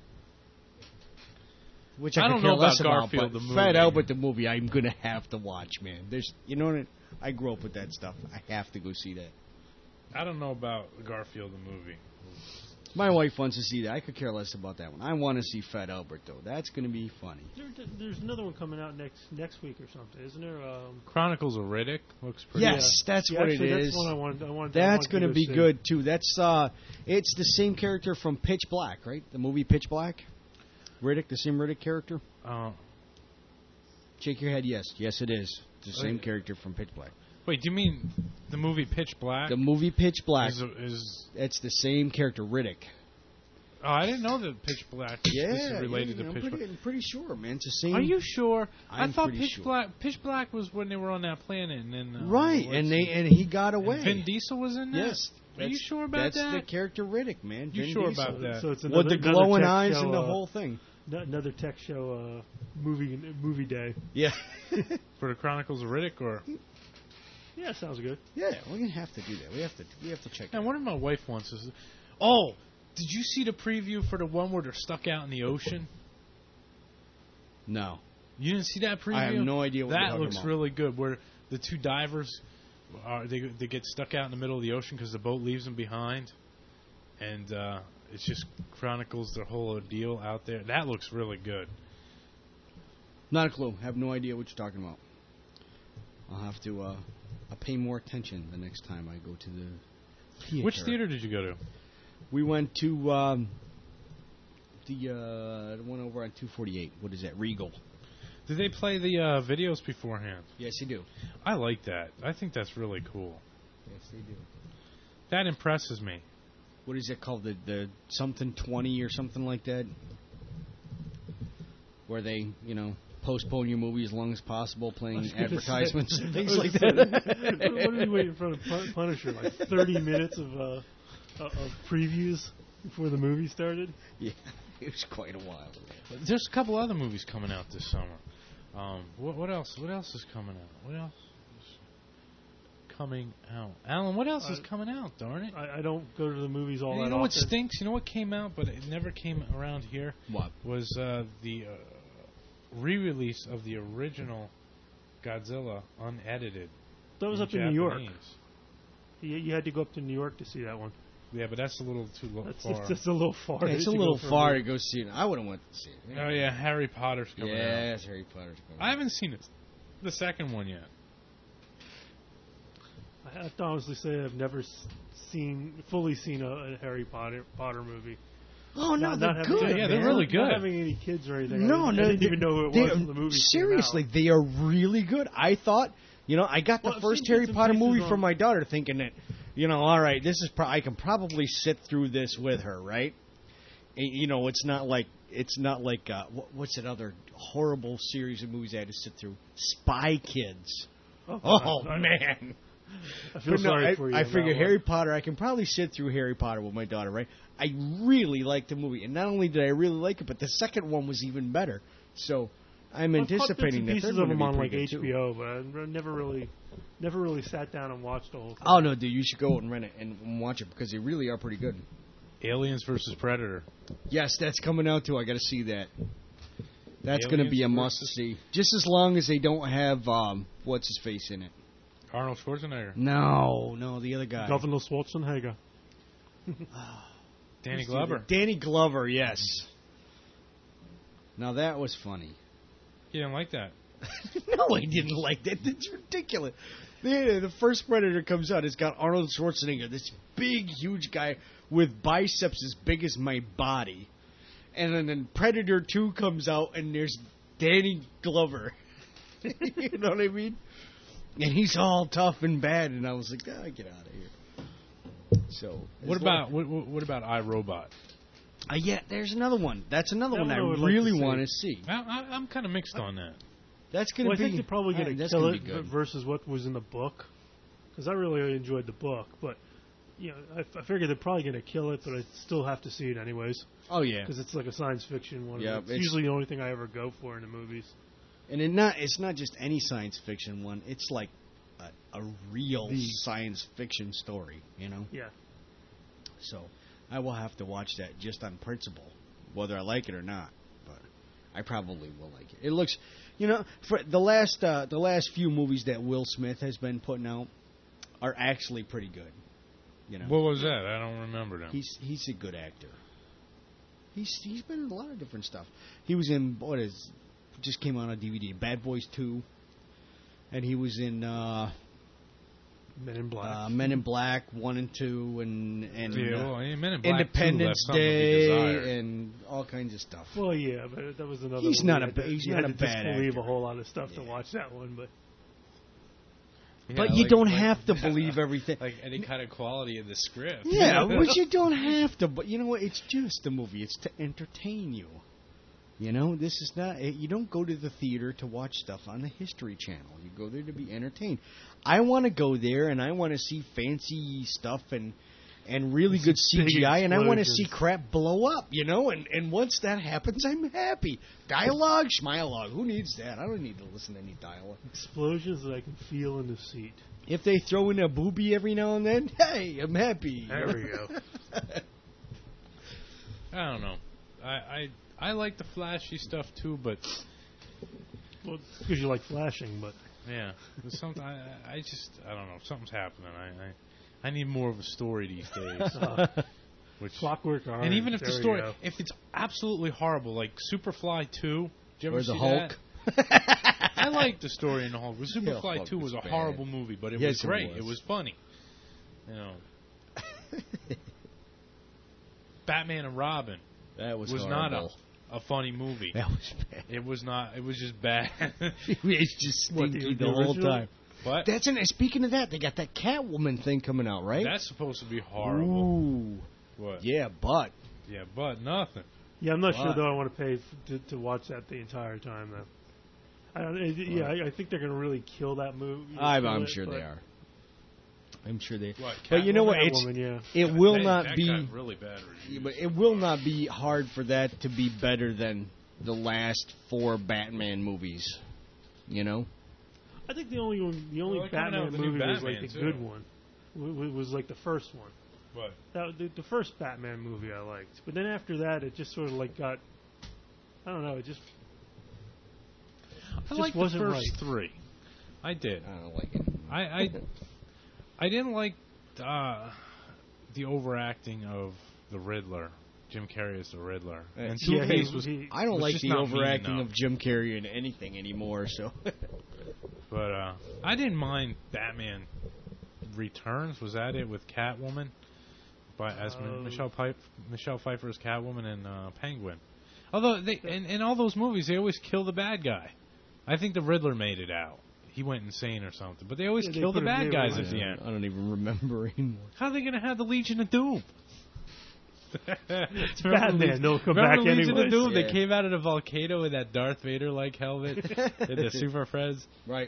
S6: Which I,
S2: I
S6: could
S2: don't
S6: care
S2: know
S6: less
S2: about Garfield
S6: about,
S2: the
S6: but
S2: movie.
S6: Fat Albert the movie, I'm gonna have to watch, man. There's, you know what? I grew up with that stuff. I have to go see that.
S2: I don't know about Garfield the movie.
S6: My wife wants to see that. I could care less about that one. I want to see Fat Albert though. That's gonna be funny.
S3: There, there's another one coming out next next week or something, isn't there? Um,
S2: Chronicles of Riddick looks pretty.
S6: Yes, that's
S3: yeah,
S6: what
S3: actually,
S6: it
S3: that's
S6: is.
S3: One I wanted, I wanted, I
S6: That's
S3: wanted to
S6: gonna
S3: go
S6: be
S3: see.
S6: good too. That's uh, it's the same character from Pitch Black, right? The movie Pitch Black. Riddick, the same Riddick character.
S2: Uh,
S6: Shake your head. Yes, yes, it is. It's the same
S2: Uh,
S6: character from Pitch Black.
S2: wait, do you mean the movie Pitch Black?
S6: The movie Pitch Black.
S2: Is, is
S6: It's the same character, Riddick.
S2: oh, I didn't know that Pitch Black is
S6: Yeah,
S2: related
S6: yeah,
S2: to
S6: I'm
S2: Pitch
S6: pretty,
S2: Black.
S6: I'm pretty sure, man. It's the same.
S2: Are you sure?
S6: I'm
S2: I thought
S6: pretty
S2: Pitch
S6: sure.
S2: Black Pitch Black was when they were on that planet, and then uh,
S6: Right,
S2: what's
S6: and they
S2: it-
S6: and he got
S2: and
S6: away.
S2: Vin Diesel was in that.
S6: Yes.
S2: Are you
S6: That's-
S2: sure about
S6: that's
S2: that?
S6: the character Riddick, man.
S2: You
S6: Vin
S2: sure
S6: Diesel.
S2: about that?
S3: So it's another,
S6: With the
S3: another
S6: glowing
S3: tech
S6: eyes
S3: show,
S6: and the
S3: uh,
S6: whole thing.
S3: n- Another tech show uh, movie movie day.
S6: Yeah.
S2: For the Chronicles of Riddick, or
S3: Yeah, sounds good.
S6: yeah, we're gonna have to do that. We have to. We have to check.
S2: and
S6: that
S2: one
S6: out.
S2: of my wife wants is, oh, did you see the preview for the one where they're stuck out in the ocean?
S6: No.
S2: You didn't see that preview?
S6: I have no idea what you're
S2: that
S6: talking
S2: looks
S6: about.
S2: really good. Where the two divers are they they get stuck out in the middle of the ocean because the boat leaves them behind, and uh, it just chronicles their whole ordeal out there. That looks really good.
S6: Not a clue. Have no idea what you're talking about. I'll have to. Uh, I'll pay more attention the next time I go to the theater.
S2: Which theater did you go to?
S6: We went to um, the uh, the one over on two forty-eight. What is that? Regal.
S2: Did they play the uh, videos beforehand?
S6: Yes, you do.
S2: I like that. I think that's really cool.
S6: Yes, they do.
S2: That impresses me.
S6: What is it called? The the something twenty or something like that, where they you know postpone your movie as long as possible, playing advertisements and things like
S3: what, what
S6: that.
S3: did we wait in front of Pun- Punisher? Like thirty minutes of uh, of of previews before the movie started.
S6: Yeah, it was quite a while.
S2: There's a couple other movies coming out this summer. Um, what, what else? What else is coming out? What else is coming out? Alan, what else is
S3: I-
S2: coming out? Darn it!
S3: I, I don't go to the movies all
S2: And
S3: that
S2: you know what
S3: often.
S2: stinks? You know what came out, but it never came around here.
S6: What?
S2: Was uh, the uh, re-release of the original Godzilla unedited.
S3: That was
S2: in
S3: up in New York.
S2: Japanese.
S3: You, you had to go up to New York to see that one.
S2: Yeah, but that's a little too lo-
S3: That's
S2: far.
S3: it's just a little far.
S6: It's a
S3: to go
S6: little
S3: for
S6: far to
S3: movie.
S6: go see it. I would have went to see it.
S2: Oh yeah, Harry Potter's coming out.
S6: Yes, Harry Potter's coming.
S2: I haven't seen it, the second one yet.
S3: I have to honestly say I've never s- seen fully seen a, a Harry Potter Potter movie.
S6: Oh no,
S3: Not-
S6: they're
S3: not having-
S6: good.
S2: Yeah, they're
S6: man.
S2: really
S3: Not
S2: good.
S3: having any kids or anything.
S6: No,
S3: I,
S6: no,
S3: I didn't
S6: they-
S3: even know who it
S6: they-
S3: was when the movie
S6: seriously,
S3: came out.
S6: they are really good. I thought, you know, I got the
S3: Well, I've
S6: first
S3: seen
S6: Harry
S3: bits and
S6: Potter
S3: pieces
S6: movie
S3: on-
S6: from my daughter, thinking that, you know, all right, this is pro- I can probably sit through this with her, right? And, you know, it's not like it's not like uh, what, what's that other horrible series of movies I had to sit through? Spy Kids.
S3: Oh,
S6: Oh
S3: I,
S6: man.
S3: I feel
S6: But no,
S3: sorry
S6: I,
S3: for you.
S6: I
S3: on that
S6: figure
S3: one.
S6: Harry Potter. I can probably sit through Harry Potter with my daughter, right? I really liked the movie, and not only did I really like it, but the second one was even better. So I'm
S3: I've caught bits
S6: anticipating
S3: and
S6: that
S3: pieces
S6: they're
S3: of
S6: going
S3: them
S6: to be
S3: on like
S6: pretty
S3: H
S6: good,
S3: B
S6: too.
S3: O, but I never really, never really sat down and watched the whole thing.
S6: Oh no, dude! You should go and rent it and watch it because they really are pretty good.
S2: Aliens versus Predator.
S6: Yes, that's coming out too. I got to see that. That's going to be a
S2: Aliens
S6: must
S2: versus-
S6: see. Just as long as they don't have um, what's his face in it.
S2: Arnold Schwarzenegger.
S6: No, no, the other guy.
S3: Governor Schwarzenegger.
S2: Danny Glover.
S6: Danny Glover, yes. Now that was funny.
S2: You didn't like that?
S6: No, I didn't like that. That's ridiculous. The, the first Predator comes out. It's got Arnold Schwarzenegger, this big, huge guy with biceps as big as my body. And then, then Predator two comes out, and there's Danny Glover. You know what I mean? And he's all tough and bad, and I was like, ah, get out of here. So,
S2: What about what, what what about iRobot?
S6: Uh, yeah, there's another one. That's another
S3: That
S6: one
S3: one
S6: I
S3: I would like
S6: really
S3: to see.
S6: want to see.
S2: I, I, I'm kind of mixed on that.
S6: That's gonna
S3: Well, I
S6: be.
S3: think they're probably going
S6: uh,
S3: to
S6: that's
S3: kill
S6: gonna
S3: it
S6: be good.
S3: v- versus what was in the book. Because I really enjoyed the book, but you know, I, I figure they're probably going to kill it, but I still have to see it anyways
S6: Oh yeah,
S3: because it's like a science fiction one.
S6: Yeah,
S3: it's,
S6: it's-
S3: usually the only thing I ever go for in the movies.
S6: and it not it's not just any science fiction one. It's like a, a real
S3: The-
S6: science fiction story. You know.
S3: Yeah,
S6: So I will have to watch that just on principle, whether I like it or not. But I probably will like it. It looks, you know, for the last uh, the last few movies that Will Smith has been putting out are actually pretty good. You know,
S2: What was that? I don't remember them.
S6: he's he's a good actor. He's he's been in a lot of different stuff. He was in what is just came out on D V D, Bad Boys two, and he was in uh,
S3: Men in Black.
S6: uh, Men in Black one and two, and and
S2: yeah,
S6: uh,
S2: well, I mean, Men in Black
S6: Independence
S2: two left something to be
S6: Day
S2: desired.
S6: and all kinds of stuff.
S3: well, yeah, but that was another.
S6: He's
S3: one
S6: not
S3: you
S6: a
S3: had
S6: ba-
S3: to-
S6: he's
S3: you
S6: not
S3: had
S6: a
S3: to
S6: bad
S3: disbelieve
S6: actor.
S3: a whole lot of stuff to
S6: Yeah.
S3: watch that one, but
S2: Yeah,
S6: But you
S2: like-
S6: don't
S2: like-
S6: have to believe everything.
S2: like any kind of quality of the script.
S6: Yeah, but you don't have to. But you know what? It's just a movie. It's to entertain you. You know, this is not. You don't go to the theater to watch stuff on the History Channel. You go there to be entertained. I want to go there and I want to see fancy stuff and and really good C
S3: big
S6: G I, and I want to see
S3: explosions.
S6: crap blow up. You know, and and once that happens, I'm happy. Dialogue, schmialogue. Who needs that? I don't need to listen to any dialogue.
S3: explosions that I can feel in the seat.
S6: If they throw in a booby every now and then, hey, I'm happy.
S3: There we go.
S2: I don't know. I, I I like the flashy stuff too, but
S3: Well, because you like flashing, but
S2: yeah, there's something I, I just I don't know. Something's happening. I, I I need more of a story these days.
S3: uh,
S2: Which
S3: Clockwork Orange.
S2: and even if the
S3: there you
S2: story,
S3: go.
S2: if it's absolutely horrible, like Superfly two, did you ever
S6: Or
S2: see
S6: the Hulk.
S2: that? I liked the story in the Hulk.
S6: Yeah,
S2: Superfly
S6: Hulk
S2: two
S6: was
S2: was a
S6: bad.
S2: horrible movie, but it
S6: Yes,
S2: was
S6: it
S2: great.
S6: was.
S2: It was funny. You know, Batman and Robin
S6: That was,
S2: was
S6: horrible.
S2: not a, a funny movie.
S6: That was bad.
S2: It was not. It was just bad.
S6: It's just
S3: What,
S6: stinky
S3: the-
S6: the,
S3: the
S6: whole
S3: original?
S6: time.
S2: But
S6: That's an, speaking of that, they got that Catwoman thing coming out, right?
S2: that's supposed to be horrible.
S6: Ooh.
S2: What?
S6: Yeah, but
S2: Yeah, but nothing.
S3: Yeah, I'm not sure
S6: But-
S3: though. I want to pay f- to, to watch that the entire time though. I don't, it, yeah, I, I think they're going to really kill that movie.
S6: I'm,
S3: kill
S6: I'm
S3: it,
S6: sure
S3: but
S6: they are. I'm sure they.
S2: What,
S6: But you know what?
S3: Catwoman,
S6: It's
S3: yeah.
S6: it will
S2: That-
S6: not
S2: that
S6: be.
S2: got really bad reviews.
S6: But it will not be hard for that to be better than the last four Batman movies. You know.
S3: I think the only one, the only
S2: Well, they're coming out
S3: Batman
S2: with a new
S3: movie was like
S2: Batman,
S3: the
S2: too.
S3: good one. W- w- was like the first one.
S2: What?
S3: That, the, the first Batman movie I liked, but then after that, it just sort of like got. I don't know. It just.
S2: I
S3: just
S2: like the
S3: wasn't
S2: first
S3: right.
S2: three. I did.
S6: I don't like it.
S2: I I, I didn't like uh, the overacting of the Riddler. Jim Carrey as the Riddler.
S6: Uh,
S2: And
S3: Yeah,
S2: Two Face
S3: he-
S2: was.
S3: he-
S6: I don't
S2: was
S6: like
S2: just
S6: the
S2: not mean
S6: overacting
S2: enough.
S6: of Jim Carrey in anything anymore. So.
S2: But uh, I didn't mind Batman Returns. Was that it with Catwoman? By as
S3: Uh,
S2: Michelle Pipe, Michelle Pfeiffer's Catwoman and uh, Penguin. Although they in, in all those movies they always kill the bad guy. I think the Riddler made it out. He went insane or something. But they always
S3: Yeah, they
S2: kill the
S3: put him
S2: bad
S3: near
S2: guys
S3: one.
S2: at the end.
S6: I don't even remember anymore.
S2: How are they going to have the Legion of Doom?
S3: It's Batman. They'll come
S2: Remember
S3: back
S2: Legion
S3: anyways.
S2: of Doom?
S6: Yeah.
S2: They came out of the volcano in that Darth Vader-like helmet and the Super Friends.
S6: Right.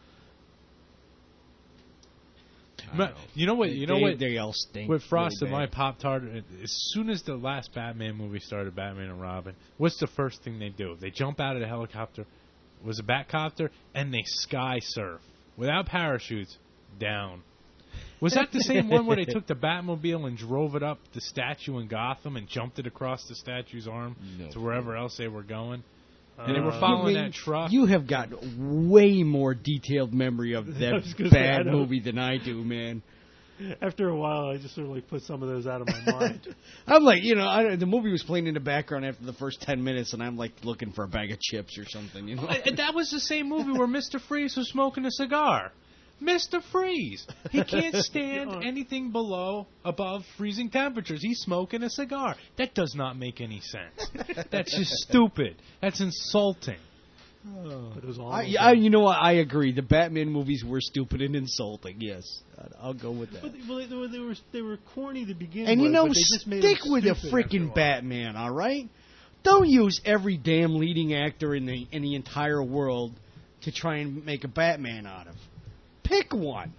S6: I
S2: Ma-
S6: don't know.
S2: You know what? You know
S6: they,
S2: what?
S6: They all stink.
S2: With Frosted
S6: really
S2: My
S6: bad.
S2: Pop Tart, as soon as the last Batman movie started, Batman and Robin, what's the first thing they do? They jump out of the helicopter, was a Batcopter, and they sky surf without parachutes down. Was that the same one where they took the Batmobile and drove it up the statue in Gotham and jumped it across the statue's arm
S6: No.
S2: to wherever else they were going? And they were
S3: Uh,
S2: following
S6: You mean-
S2: that truck.
S6: You have got way more detailed memory of
S3: I
S6: that
S3: was gonna say, I
S6: bad
S3: don't-
S6: movie than I do, man.
S3: After a while, I just sort of like put some of those out of my mind.
S6: I'm like, you know, I, the movie was playing in the background after the first ten minutes, and I'm like looking for a bag of chips or something, you know.
S2: Uh, that was the same movie where Mister Freeze was smoking a cigar. Mister Freeze. He can't stand anything below, above freezing temperatures. He's smoking a cigar. That does not make any sense. That's just stupid. That's insulting.
S3: But it was all
S6: I, I, you know what? I agree. The Batman movies were stupid and insulting. Yes, I'll go with that.
S3: But they, well, they, were, they were they were corny to begin
S6: and
S3: with.
S6: you know,
S3: but they just made
S6: stick
S3: them
S6: with the
S3: stupid after a
S6: freaking
S3: while.
S6: Batman, all right? Don't use every damn leading actor in the in the entire world to try and make a Batman out of. Pick one.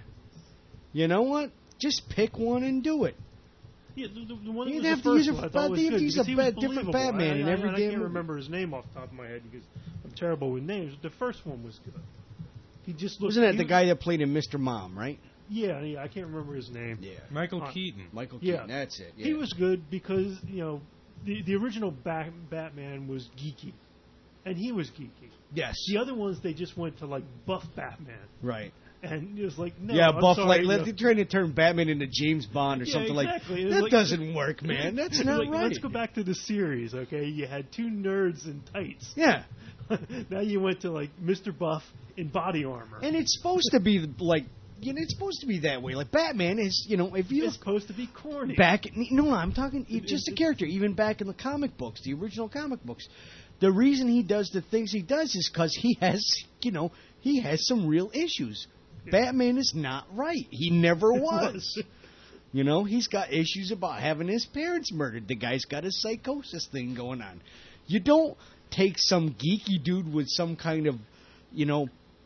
S6: You know what? Just pick one and do it.
S3: Yeah, the, the, the one
S6: You'd
S3: that
S6: have
S3: was
S6: to
S3: the
S6: use
S3: first
S6: a-
S3: one I thought was
S6: you'd have
S3: good
S6: to use
S3: because
S6: a
S3: he
S6: ba-
S3: was
S6: different
S3: believable.
S6: Batman
S3: I,
S6: in
S3: I,
S6: every
S3: I, I
S6: damn
S3: can't
S6: movie.
S3: remember his name off the top of my head because I'm terrible with names. The first one was good. He just looked.
S6: Wasn't that
S3: he
S6: the
S3: was-
S6: guy that played in Mister Mom, right?
S3: Yeah, yeah, I can't remember his name.
S6: Yeah.
S2: Michael
S3: Uh,
S2: Keaton.
S6: Michael
S3: Yeah.
S6: Keaton, that's it. Yeah.
S3: He was good because you know the the original Bat- Batman was geeky, and he was geeky.
S6: Yes.
S3: The other ones they just went to like buff Batman,
S6: Right.
S3: and it was like no,
S6: yeah,
S3: I'm
S6: Buff,
S3: sorry,
S6: like,
S3: you
S6: let,
S3: know.
S6: they're trying to turn Batman into James Bond or
S3: Yeah,
S6: something
S3: exactly. It
S6: like
S3: was
S6: that.
S3: like-
S6: doesn't work, man. That's
S3: It's
S6: not
S3: like,
S6: right.
S3: Let's go back to the series, okay? You had two nerds in tights.
S6: Yeah.
S3: Now you went to like Mister Buff in body armor.
S6: And it's supposed to be like, you know, it's supposed to be that way. Like Batman is, you know, if you
S3: It's supposed to be corny.
S6: back, no, no, I'm talking e-
S3: It-
S6: just a
S3: it-
S6: character. Even back in the comic books, the original comic books, the reason he does the things he does is because he has, you know, he has some real issues. Batman is not right. He never was. You know, he's got issues about having his parents murdered. The guy's got a psychosis thing going on. You don't take some geeky dude with some kind of, you know,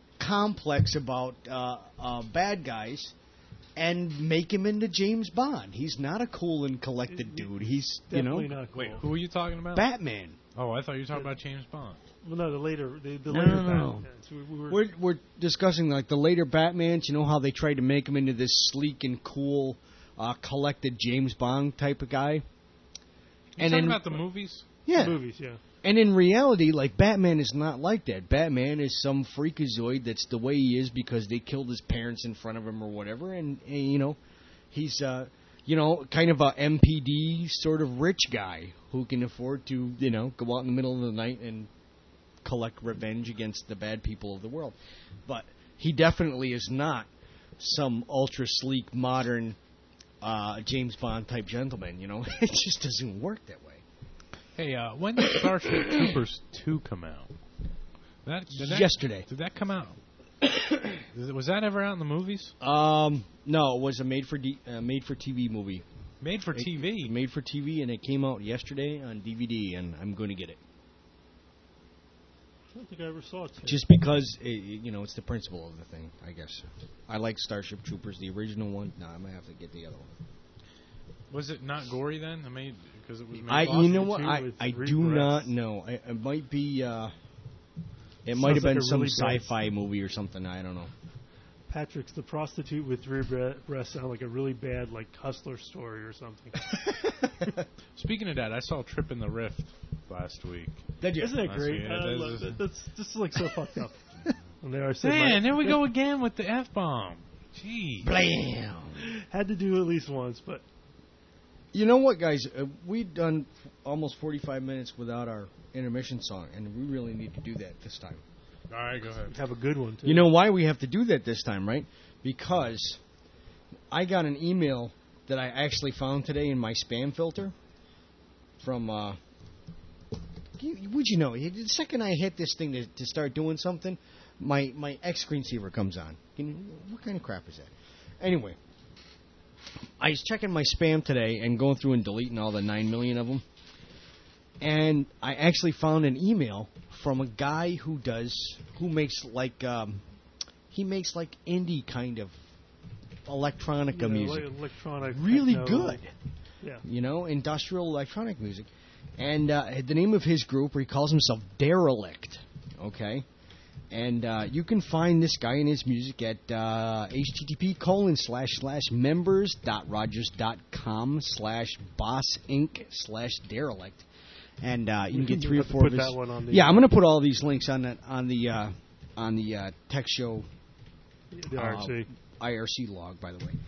S6: complex about uh, uh, bad guys and make him into James Bond. He's not a cool and collected dude. He's, you know,
S3: Definitely not cool.
S2: Wait, who are you talking about?
S6: Batman.
S2: Oh, I thought you were talking about James Bond.
S3: Well, no, the later, the, the
S6: No,
S3: later
S6: no, no.
S3: Batman. So we, we were,
S6: We're we're discussing like the later Batmans. You know how they tried to make him into this sleek and cool, uh, collected James Bond type of guy.
S2: You
S6: And
S2: talking
S6: in,
S2: about the movies?
S6: yeah,
S3: movies, yeah.
S6: and in reality, like Batman is not like that. Batman is some freakazoid that's the way he is because they killed his parents in front of him or whatever, and, and you know, he's uh, you know, kind of a M P D sort of rich guy who can afford to, you know, go out in the middle of the night and collect revenge against the bad people of the world. But he definitely is not some ultra sleek modern uh, James Bond type gentleman. You know, it just doesn't work that way.
S2: Hey, uh, when did Starship Troopers two come out? That, did that,
S6: Yesterday.
S2: Did that come out? Is it- Was that ever out in the movies?
S6: Um, no, it was a made for D, uh, made for T V movie.
S2: Made for T V.
S6: Made for T V, and it came out yesterday on D V D, and I'm going to get it.
S3: I don't think I ever saw it.
S6: Just because, it, you know, it's the principle of the thing, I guess. I like Starship Troopers, the original one. No, I'm going to have to get the other one.
S2: Was it not gory then? I mean, because it was made.
S6: I, you
S3: Boston
S6: know what?
S3: too
S6: I,
S3: with
S6: I
S3: three
S6: do
S3: breaths.
S6: not know. It, it might be, uh, it
S3: Sounds
S6: might have
S3: like
S6: been
S3: a
S6: some
S3: really bad-
S6: sci-fi movie or something. I don't know.
S3: Patrick's the prostitute with three bre- breasts sound like a really bad like Hustler story or something.
S2: Speaking of that, I saw Trip in the Rift last week.
S6: Did
S3: Isn't that
S2: Last
S3: great?
S2: week,
S3: I
S2: yeah,
S3: love
S2: that's-
S3: that. That's just like so fucked up. And there I said,
S2: Man,
S3: my-
S2: there we go again with the F bomb. Gee.
S6: Blam!
S3: Had to do it at least once, but
S6: You know what, guys? Uh, we've done f- almost forty-five minutes without our intermission song, and we really need to do that this time.
S2: All right, go ahead.
S3: have a good one too.
S6: You know why we have to do that this time, right? Because I got an email that I actually found today in my spam filter from, uh, you- would you know, the second I hit this thing to, to start doing something, my, my X screensaver comes on. Can you, what kind of crap is that? Anyway, I was checking my spam today and going through and deleting all the nine million of them. And I actually found an email from a guy who does, who makes like, um, he makes like indie kind of electronica
S3: You know,
S6: music.
S3: like electronic,
S6: Really
S3: techno.
S6: good.
S3: Yeah.
S6: You know, industrial electronic music. And uh, the name of his group, or he calls himself Derelict. Okay? And uh, you can find this guy and his music at uh, http colon slash slash members dot rogers dot com slash boss inc slash derelict. And uh, you
S3: We
S6: can get
S3: can
S6: three or
S3: have to
S6: four
S3: put
S6: of his.
S3: that one on the-
S6: yeah, I'm going to put all these links on that on the uh, on the uh, tech show
S3: The R C.
S6: I R C log, by the way.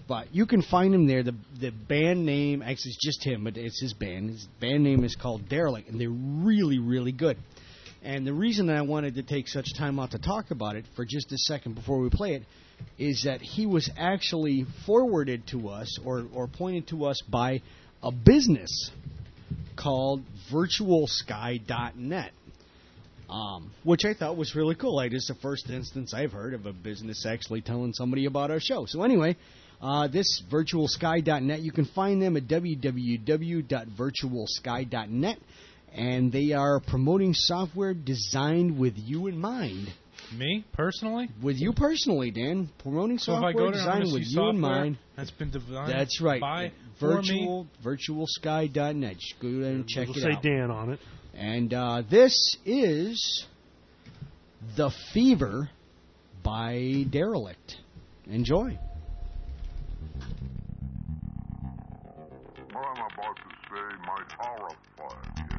S6: But you can find him there. The the band name, actually, it's just him, but it's his band. His band name is called Derelict, and they're really, really good. And the reason that I wanted to take such time out to talk about it for just a second before we play it is that he was actually forwarded to us or, or pointed to us by a business called virtual sky dot net. Um, which I thought was really cool. Like, this is the first instance I've heard of a business actually telling somebody about our show. So anyway, uh, this virtual sky dot net, you can find them at w w w dot virtual sky dot net, and they are promoting software designed with you in mind.
S2: Me, personally?
S6: With you personally, Dan. Promoting
S2: So if I
S6: software
S2: go there, I'm
S6: designed
S2: gonna
S6: with
S2: see
S6: you in
S2: software
S6: mind.
S2: that's been designed
S6: That's right.
S2: by, for me.
S6: Virtual, virtual sky dot net. Just go there and check
S3: We'll
S6: it
S3: say
S6: out.
S3: Dan on it.
S6: And uh, this is The Fever by Derelict. Enjoy.
S7: What I'm about to say might horrify you.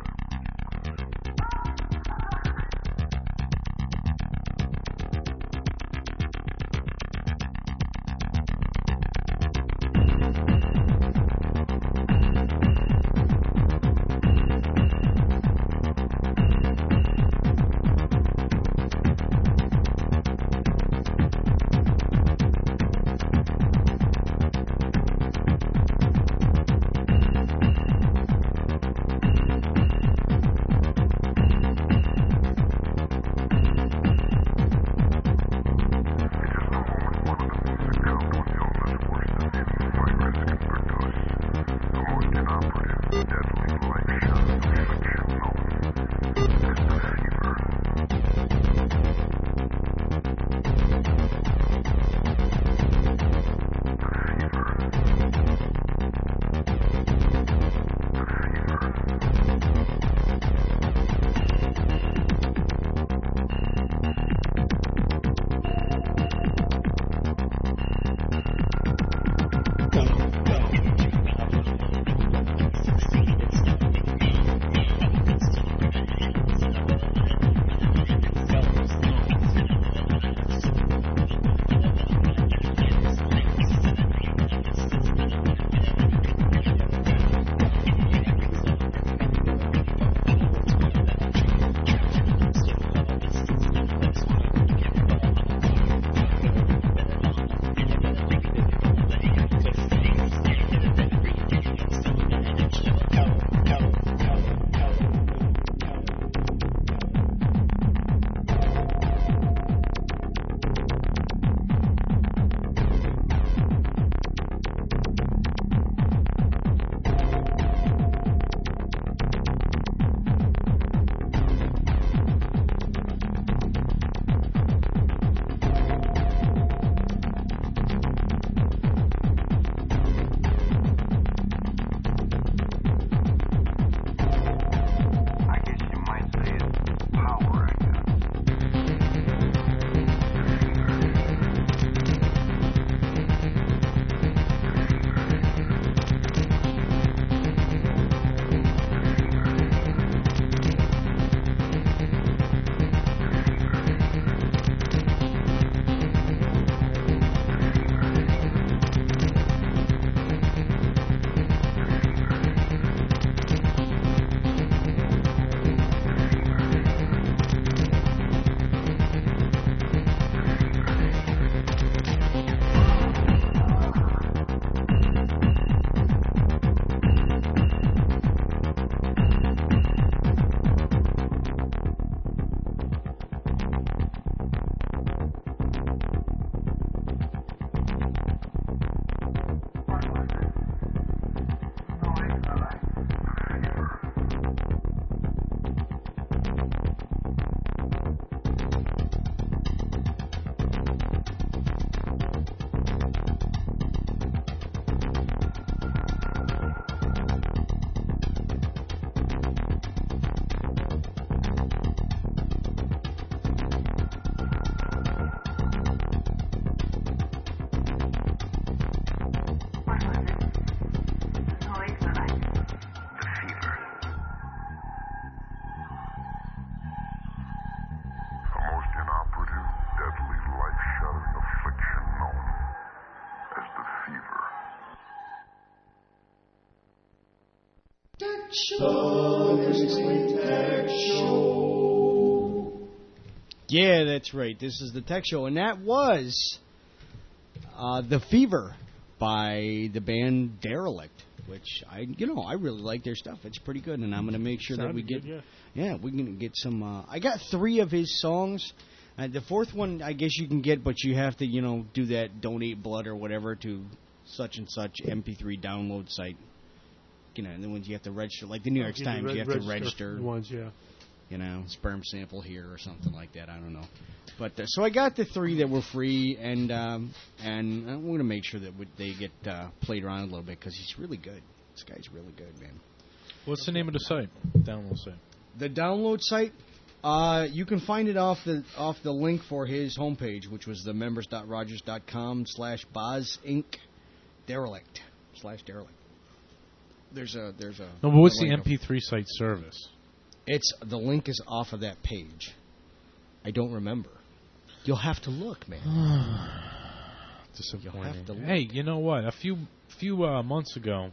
S6: Yeah, that's right. This is the Tech Show, and that was uh, The Fever by the band Derelict, which I, you know, I really like their stuff. It's pretty good, and I'm going to make sure that
S3: Sounded
S6: we get,
S3: good, yeah.
S6: yeah, we're going to get some. Uh, I got three of his songs. Uh, the fourth one, I guess you can get, but you have to, you know, do that donate blood or whatever to such and such M P three download site. You know, and the ones you have to register, like the New York
S3: Yeah,
S6: Times,
S3: reg-
S6: you have to register.
S3: Ones, yeah.
S6: You know, sperm sample here or something like that. I don't know. But uh, so I got the three that were free, and um, and I'm going to make sure that we, they get uh, played around a little bit because he's really good. This guy's really good, man.
S2: What's the name of the site? Download site.
S6: The download site, uh, you can find it off the off the link for his homepage, which was the members dot rogers dot com slash Boz Inc derelict slash derelict. There's a there's a.
S2: No, but what's
S6: a
S2: the
S6: link
S2: M P three site service?
S6: It's the link is off of that page. I don't remember. You'll have to look, man.
S2: Disappointing.
S6: You'll have to look.
S2: Hey, you know what? A few few uh, months ago,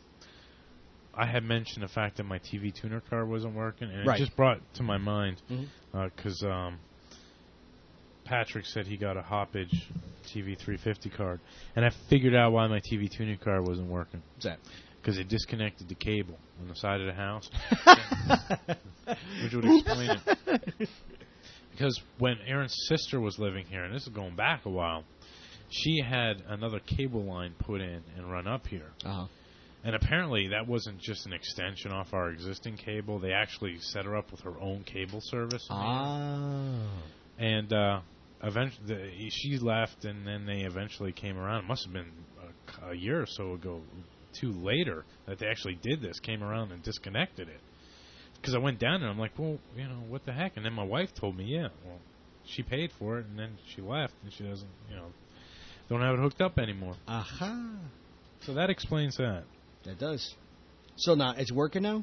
S2: I had mentioned the fact that my T V tuner card wasn't working, and
S6: Right.
S2: it just brought to my mind
S6: Mhm.
S2: because um, Patrick said he got a Hoppage T V three fifty card, and I figured out why my T V tuning card wasn't working.
S6: What's that?
S2: Because it disconnected the cable on the side of the house, which would explain it. Because when Aaron's sister was living here, and this is going back a while, she had another cable line put in and run up here.
S6: Uh-huh.
S2: And apparently that wasn't just an extension off our existing cable. They actually set her up with her own cable service.
S6: Ah.
S2: And uh, eventually she left, and then they eventually came around. It must have been a, a year or so ago, two later, that they actually did this, came around and disconnected it. Because I went down there, I'm like, well, you know, what the heck? And then my wife told me, yeah, well, she paid for it, and then she left, and she doesn't, you know, don't have it hooked up anymore.
S6: Aha.
S2: So that explains that.
S6: That does. So now it's working now?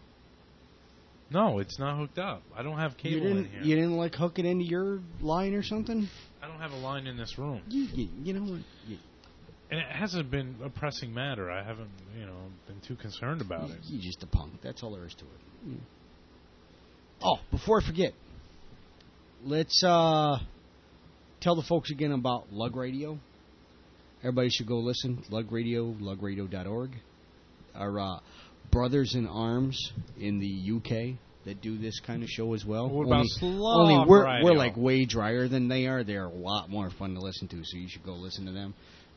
S2: No, it's not hooked up. I don't have cable
S6: you didn't,
S2: in here.
S6: You didn't like hook it into your line or something?
S2: I don't have a line in this room.
S6: You, you, you know what? You,
S2: And it hasn't been a pressing matter. I haven't, you know, been too concerned about it.
S6: You're just a punk. That's all there is to it. Yeah. Oh, before I forget, let's uh, tell the folks again about Lug Radio. Everybody should go listen. Lug Radio, lug radio dot org. Our uh, brothers in arms in the U K that do this kind of show as well.
S2: What about
S6: only,
S2: Slav
S6: only we're,
S2: Radio?
S6: we're like way drier than they are. They're a lot more fun to listen to, so you should go listen to them.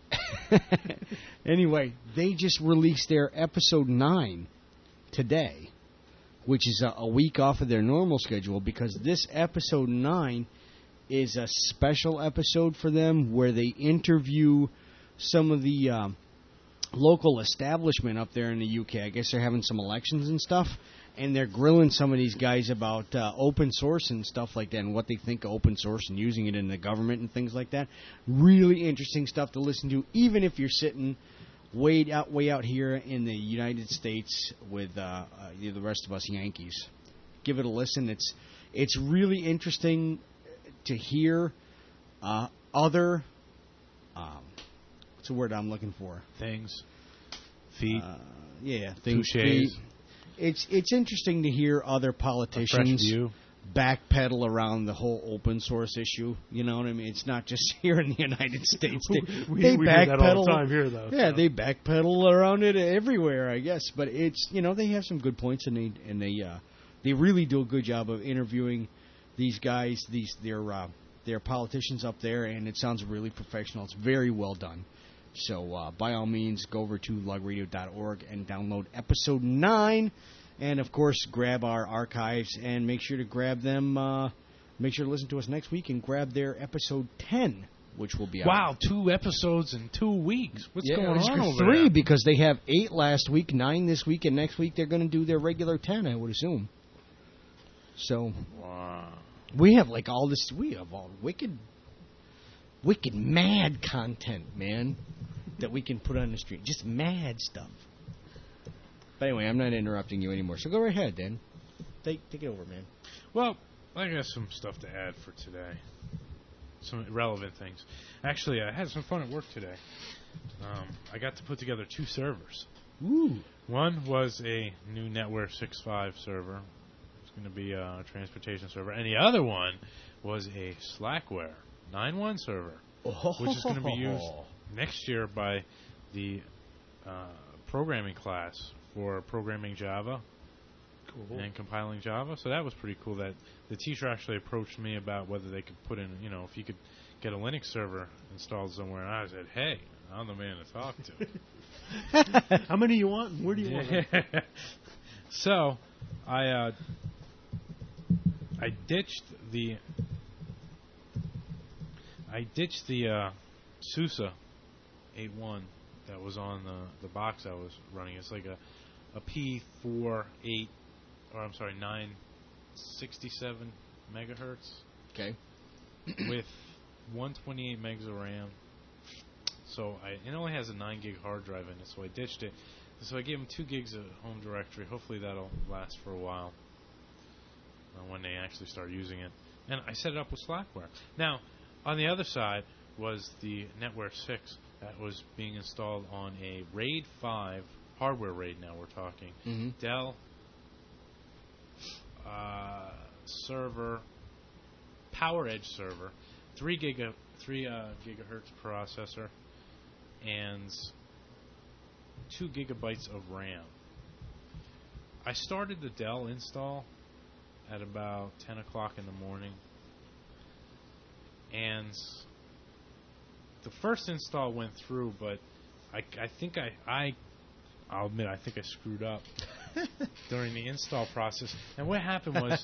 S6: Anyway, they just released their episode nine today, which is a, a week off of their normal schedule, because this episode nine is a special episode for them where they interview some of the um, local establishment up there in the U K. I guess they're having some elections and stuff, and they're grilling some of these guys about uh, open source and stuff like that, and what they think of open source and using it in the government and things like that. Really interesting stuff to listen to, even if you're sitting way out, way out here in the United States with uh, uh, you know, the rest of us Yankees. Give it a listen. It's it's really interesting to hear uh, other. Um, what's the word I'm looking for?
S2: Things. Feet.
S6: Uh, yeah, things.
S2: Touches.
S6: Feet. It's it's interesting to hear other politicians
S2: view.
S6: backpedal around the whole open source issue. You know what I mean? It's not just here in the United States. They,
S3: we
S6: they
S3: we do
S6: backpedal
S3: that all the time here, though.
S6: Yeah,
S3: so.
S6: they backpedal around it everywhere, I guess. But it's, you know, they have some good points, and they and they uh, they really do a good job of interviewing these guys, these their uh, their politicians up there, and it sounds really professional. It's very well done. So uh, by all means, go over to lug radio dot org and download episode nine, and of course grab our archives and make sure to grab them. Uh, make sure to listen to us next week and grab their episode ten, which will be out.
S2: Wow, two episodes in two weeks. What's
S6: Yeah,
S2: going
S6: it's
S2: on over
S6: three
S2: there?
S6: because they have eight last week, nine this week, and next week they're going to do their regular ten, I would assume. So
S2: Wow.
S6: we have like all this. We have all wicked, wicked, mad content, man, that we can put on the street. Just mad stuff. But anyway, I'm not interrupting you anymore. So go right ahead, Dan. Take take it over, man.
S2: Well, I got some stuff to add for today. Some relevant things. Actually, I had some fun at work today. Um, I got to put together two servers.
S6: Ooh.
S2: One was a new NetWare six point five server. It's going to be a transportation server. And the other one was a Slackware nine point one server, which is going to be used next year by the uh, programming class for programming Java
S3: Cool.
S2: and compiling Java. So that was pretty cool that the teacher actually approached me about whether they could put in, you know, if you could get a Linux server installed somewhere. And I said, hey, I'm the man to talk to.
S3: How many you want? And where do you want them?
S2: So I uh, I ditched the I ditched the uh, SUSE eight point one that was on the, the box I was running. It's like a a P forty-eight, or I'm sorry, nine sixty-seven megahertz
S6: Okay.
S2: with one twenty-eight megs of RAM. So I, it only has a nine gig hard drive in it, so I ditched it. So I gave them two gigs of home directory. Hopefully that'll last for a while uh, when they actually start using it. And I set it up with Slackware. Now, on the other side was the NetWare six that was being installed on a RAID five hardware RAID. Now we're talking
S6: Mm-hmm.
S2: Dell uh, server, PowerEdge server, three giga, three uh, gigahertz processor, and two gigabytes of RAM. I started the Dell install at about ten o'clock in the morning, and the first install went through, but I, I think I, I, I'll admit, I think I screwed up during the install process. And what happened was,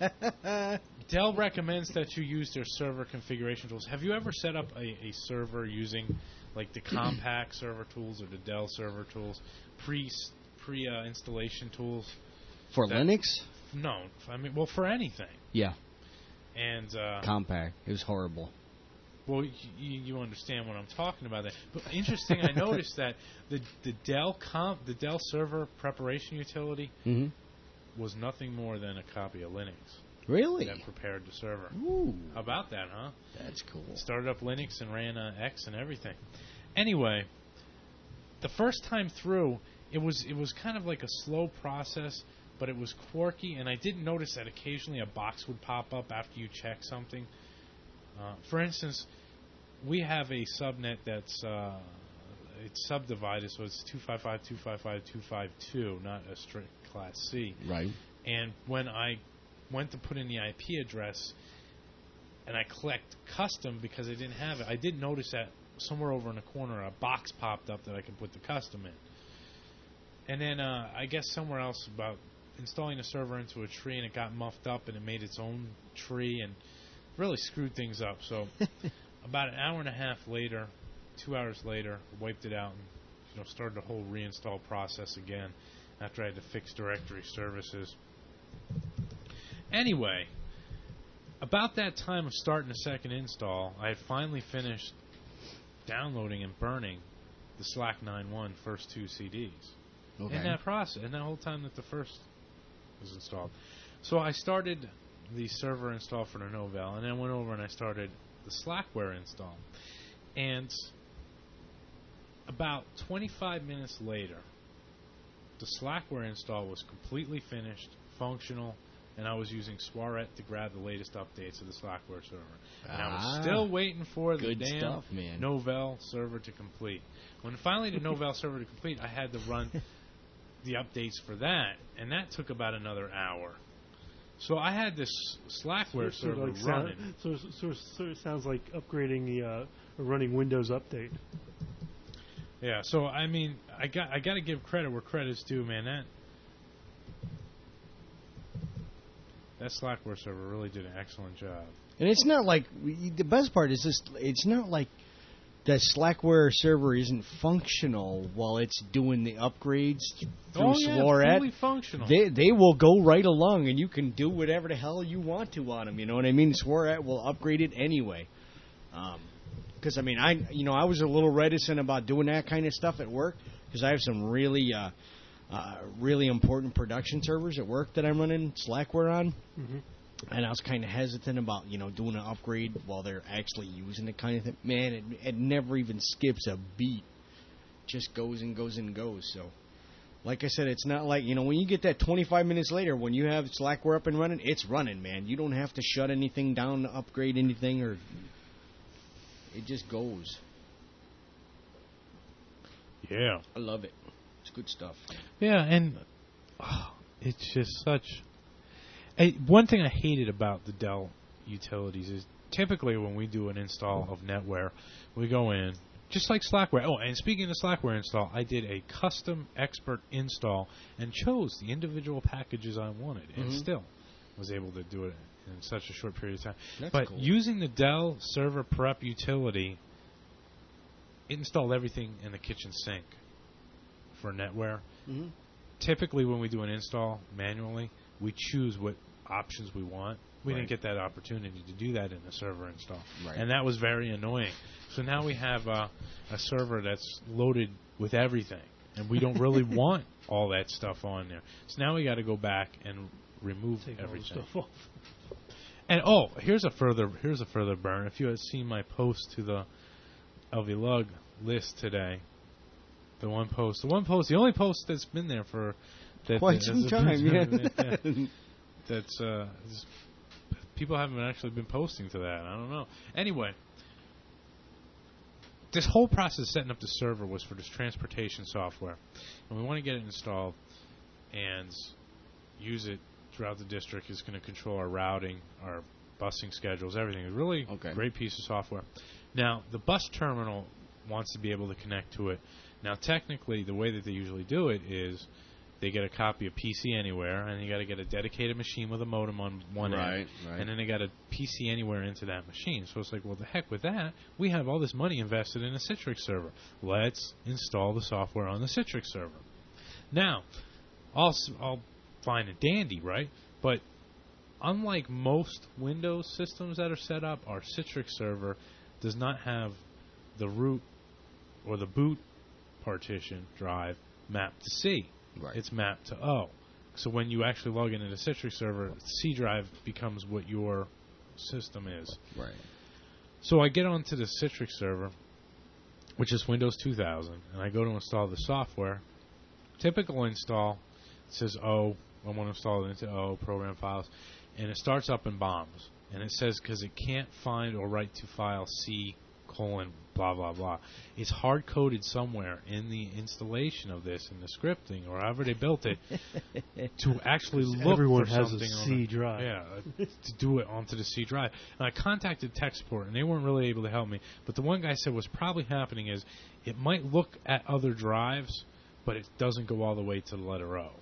S2: Dell recommends that you use their server configuration tools. Have you ever set up a, a server using like the Compaq server tools or the Dell server tools, pre pre uh, installation tools?
S6: For
S2: That-
S6: Linux?
S2: No, I mean, well, for anything.
S6: Yeah.
S2: And uh,
S6: Compaq. It was horrible.
S2: well, y- y- you understand what I'm talking about. There. But interesting, I noticed that the the Dell comp, the Dell server preparation utility
S6: Mm-hmm.
S2: was nothing more than a copy of Linux
S6: Really?
S2: that prepared the server.
S6: Ooh.
S2: How about that, huh?
S6: That's cool.
S2: Started up Linux and ran uh, X and everything. Anyway, the first time through, it was it was kind of like a slow process, but it was quirky, and I didn't notice that occasionally a box would pop up after you check something. Uh, for instance, we have a subnet that's uh, it's subdivided, so it's two fifty-five dot two fifty-five dot two fifty-two, not a strict Class C.
S6: Right.
S2: And when I went to put in the I P address, and I clicked custom because I didn't have it, I did notice that somewhere over in the corner a box popped up that I could put the custom in. And then uh, I guess somewhere else about installing a server into a tree, and it got muffed up and it made its own tree and really screwed things up. So about an hour and a half later, two hours later, I wiped it out and you know started the whole reinstall process again after I had to fix directory services. Anyway, about that time of starting the second install, I had finally finished downloading and burning the Slack nine point one first two C Ds.
S6: Okay.
S2: In that process, in that whole time that the first was installed. So I started the server install for the Novell, and then went over and I started the Slackware install. And about twenty-five minutes later, the Slackware install was completely finished, functional, and I was using Swaret to grab the latest updates of the Slackware server. And I was
S6: Ah,
S2: still waiting for the
S6: good
S2: damn
S6: stuff, man.
S2: Novell server to complete. When finally the Novell server to complete, I had to run the updates for that, and that took about another hour. So I had this Slackware
S3: Sort of
S2: server
S3: like sound-
S2: running.
S3: So, so, so it sounds like upgrading the uh, or running Windows Update.
S2: Yeah, so I mean, I got I got to give credit where credit's due, man. That that Slackware server really did an excellent job.
S6: And it's not like the best part is just it's not like the Slackware server isn't functional while it's doing the upgrades through
S2: Oh yeah,
S6: Swaret.
S2: fully functional.
S6: They they will go right along, and you can do whatever the hell you want to on them. You know what I mean? Swaret will upgrade it anyway. Because I mean, I you know I was a little reticent about doing that kind of stuff at work because I have some really uh, uh, really important production servers at work that I'm running Slackware on.
S3: Mm-hmm.
S6: And I was kind of hesitant about, you know, doing an upgrade while they're actually using it kind of thing. Man, it, it never even skips a beat. Just goes and goes and goes. So Like I said, it's not like, you know, when you get that twenty-five minutes later, when you have Slackware up and running, it's running, man. You don't have to shut anything down to upgrade anything, or it just goes.
S2: Yeah.
S6: I love it. It's good stuff.
S2: Yeah, and oh, it's just such... I, one thing I hated about the Dell utilities is typically when we do an install of NetWare, we go in, just like Slackware. Oh, and speaking of Slackware install, I did a custom expert install and chose the individual packages I wanted, and
S6: Mm-hmm.
S2: still was able to do it in such a short period of time.
S6: That's
S2: but
S6: cool.
S2: using the Dell Server Prep utility, it installed everything in the kitchen sink for NetWare.
S6: Mm-hmm.
S2: Typically, when we do an install manually, we choose what options we want. We
S6: Right.
S2: didn't get that opportunity to do that in the server install.
S6: Right.
S2: And that was very annoying. So now we have uh, a server that's loaded with everything, and we don't really want all that stuff on there. So now we got to go back and remove
S3: Take all the
S2: everything.
S3: stuff off.
S2: And oh, here's a further here's a further burn. If you had seen my post to the L V Lug list today, the one post, the one post, the only post that's been there for that,
S6: Quite
S2: that-
S6: some
S2: that's-
S6: time, yeah.
S2: yeah. That's uh, is- people haven't actually been posting to that. I don't know. Anyway, this whole process of setting up the server was for this transportation software, and we want to get it installed and use it throughout the district. It's going to control our routing, our busing schedules, everything. It's really
S6: Okay.
S2: a great piece of software. Now, the bus terminal wants to be able to connect to it. Now, technically, the way that they usually do it is they get a copy of P C Anywhere, and you got to get a dedicated machine with a modem on one
S6: Right,
S2: end,
S6: right.
S2: and then they got a P C Anywhere into that machine. So it's like, well, the heck with that. We have all this money invested in a Citrix server. Let's install the software on the Citrix server. Now, all, s- all fine and dandy, right? But unlike most Windows systems that are set up, our Citrix server does not have the root or the boot partition drive mapped to C.
S6: Right.
S2: It's mapped to O. So when you actually log into the Citrix server, C drive becomes what your system is.
S6: Right.
S2: So I get onto the Citrix server, which is Windows two thousand, and I go to install the software. Typical install, it says O, I want to install it into O, program files, and it starts up in bombs. And it says because it can't find or write to file C colon blah blah blah. It's hard coded somewhere in the installation of this, in the scripting or however they built it, to actually look
S3: Everyone
S2: for
S3: has a
S2: something on
S3: C
S2: the-
S3: drive.
S2: Yeah, uh, to do it onto the C drive. And I contacted tech support, and they weren't really able to help me. But the one guy said what's probably happening is it might look at other drives, but it doesn't go all the way to the letter O.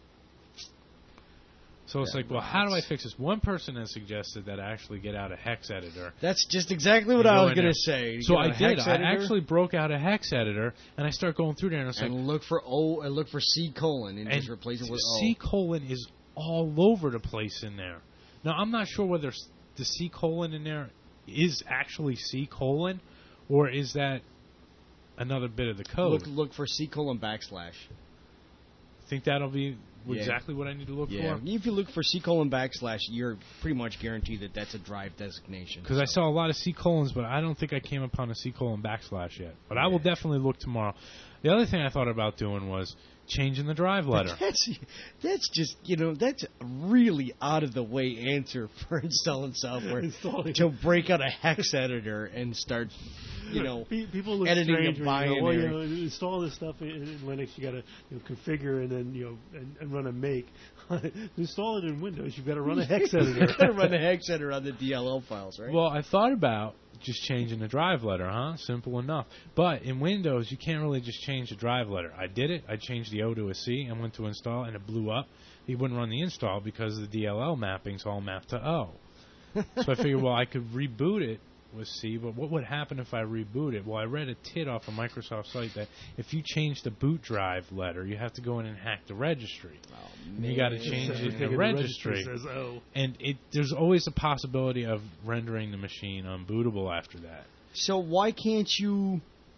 S2: So it's
S6: That
S2: like, well, how do I
S6: rots.
S2: fix this? One person has suggested that I actually get out a hex editor.
S6: That's just exactly what
S2: and
S6: I
S2: go
S6: was
S2: in
S6: going
S2: there.
S6: to say.
S2: So
S6: Get
S2: I
S6: a
S2: did.
S6: hex
S2: I
S6: editor
S2: actually broke out a hex editor, and I start going through there, and it's like,
S6: and look for O and look for C colon and,
S2: and
S6: just replace it with
S2: C
S6: O.
S2: colon is all over the place in there. Now, I'm not sure whether s- the C colon in there is actually C colon, or is that another bit of the code.
S6: Look look for C colon backslash.
S2: Think that'll be
S6: Yeah.
S2: exactly what I need to look
S6: Yeah,
S2: for?
S6: if you look for C colon backslash, you're pretty much guaranteed that that's a drive designation.
S2: Because I
S6: so.
S2: saw a lot of C colons, but I don't think I came upon a C colon backslash yet. But I will
S6: Yeah.
S2: definitely look tomorrow. The other thing I thought about doing was changing the drive letter.
S6: That's that's just you know that's a really out of the way answer for installing software
S3: Installing.
S6: to break out a hex editor and start you know
S3: Pe- people look
S6: editing
S3: strange
S6: the
S3: when you go, well, you know,
S6: binary.
S3: install this stuff in, in Linux. You got to you know, configure and then you know and, and run a make. Install it in Windows. You've got to run a hex editor.
S6: You're gonna run a hex editor on the D L L files, right?
S2: Well, I thought about just changing the drive letter, huh? Simple enough. But in Windows, you can't really just change the drive letter. I did it. I changed the O to a C and went to install, and it blew up. He wouldn't run the install because the D L L mapping's all mapped to O. So I figured, well, I could reboot it with C, but what would happen if I reboot it? Well, I read a tit off a Microsoft site that if you change the boot drive letter, you have to go in and hack the registry.
S6: Oh,
S2: And you got to
S6: man.
S2: change
S3: Says
S2: it in
S3: everything
S2: the
S3: in
S2: registry.
S3: Says, oh.
S2: And it there's always a possibility of rendering the machine unbootable after that.
S6: So why can't you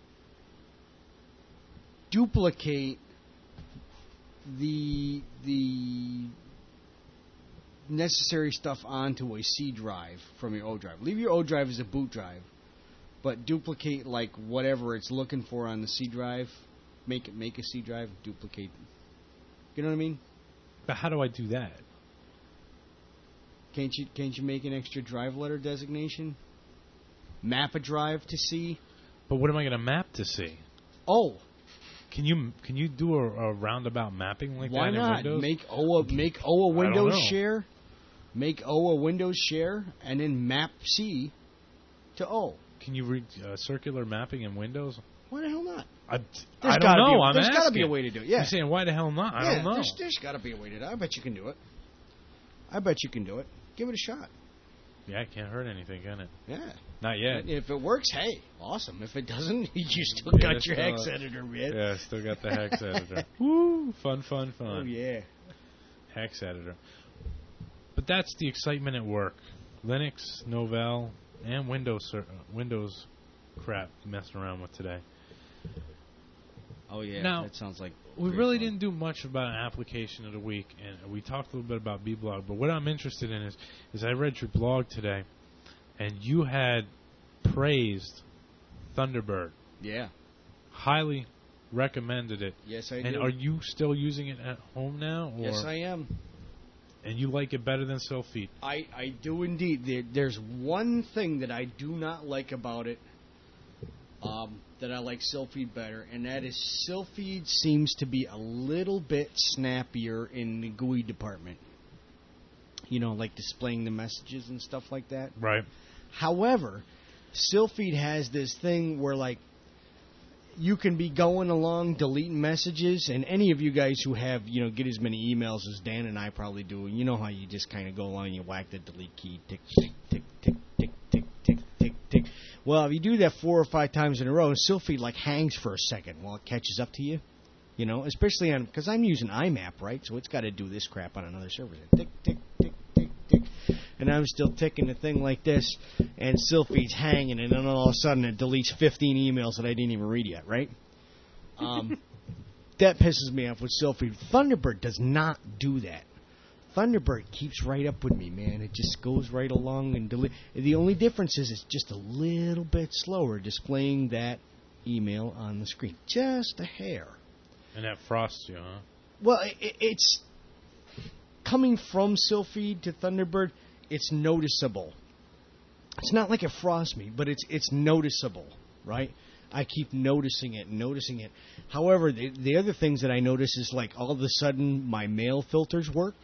S6: duplicate the the necessary stuff onto a C drive from your O drive? Leave your O drive as a boot drive, but duplicate like whatever it's looking for on the C drive. Make it make a C drive. Duplicate You know what I mean?
S2: But how do I do that?
S6: Can't you can't you make an extra drive letter designation? Map a drive to see.
S2: But what am I going to map to see?
S6: Oh,
S2: Can you can you do a, a roundabout mapping like
S6: why
S2: that
S6: not?
S2: in Windows?
S6: Make O A make O A
S2: I don't
S6: Windows
S2: know.
S6: share. Make O a Windows share, and then map C to O.
S2: Can you read uh, circular mapping in Windows?
S6: Why the hell not?
S2: I,
S6: There's
S2: I don't
S6: gotta
S2: know.
S6: Be,
S2: I'm
S6: there's got to
S2: asking.
S6: be a way to do it. Yeah.
S2: You're saying why the hell not? I
S6: yeah,
S2: don't know.
S6: There's, there's got to be a way to do it. I bet you can do it. I bet you can do it. Give it a shot.
S2: Yeah, it can't hurt anything, can it?
S6: Yeah.
S2: Not yet.
S6: If it works, hey, awesome. If it doesn't, you still
S2: Yeah,
S6: got your
S2: still-
S6: hex editor, man.
S2: Yeah, still got the hex editor. Woo! Fun, fun, fun.
S6: Oh, yeah.
S2: Hex editor. But that's the excitement at work. Linux, Novell, and Windows ser- uh, Windows crap messing around with today.
S6: Oh, yeah.
S2: Now,
S6: that sounds like
S2: We
S6: great
S2: really
S6: fun.
S2: didn't do much about an application of the week, and we talked a little bit about B-Blog, but what I'm interested in is, is I read your blog today, and you had praised Thunderbird.
S6: Yeah.
S2: Highly recommended it.
S6: Yes, I
S2: and
S6: do.
S2: are you still using it at home now? Or,
S6: Yes, I am.
S2: And you like it better than Sylpheed?
S6: I, I do indeed. There, there's one thing that I do not like about it um, that I like Sylpheed better, and that is Sylpheed seems to be a little bit snappier in the G U I department. You know, like displaying the messages and stuff like that.
S2: Right.
S6: However, Sylpheed has this thing where, like, you can be going along deleting messages, and any of you guys who have, you know, get as many emails as Dan and I probably do, you know how you just kind of go along and you whack the delete key, tick, tick, tick, tick, tick, tick, tick, tick, tick. Well, if you do that four or five times in a row, Sylpheed, like, hangs for a second while it catches up to you. You know, especially on, because I'm using I MAP, right? So it's got to do this crap on another server. Tick, tick, tick, tick, tick. And I'm still ticking the thing like this, and Sylpheed's hanging, and then all of a sudden it deletes fifteen emails that I didn't even read yet, right? Um, that pisses me off with Sylpheed. Thunderbird does not do that. Thunderbird keeps right up with me, man. It just goes right along and delete. The only difference is it's just a little bit slower displaying that email on the screen. Just a hair.
S2: And that frosts you, huh?
S6: Well, it, it's coming from Sylpheed to Thunderbird. It's noticeable. It's not like it frosts me, but it's it's noticeable, right? I keep noticing it, noticing it. However, the, the other things that I notice is, like, all of a sudden my mail filters work.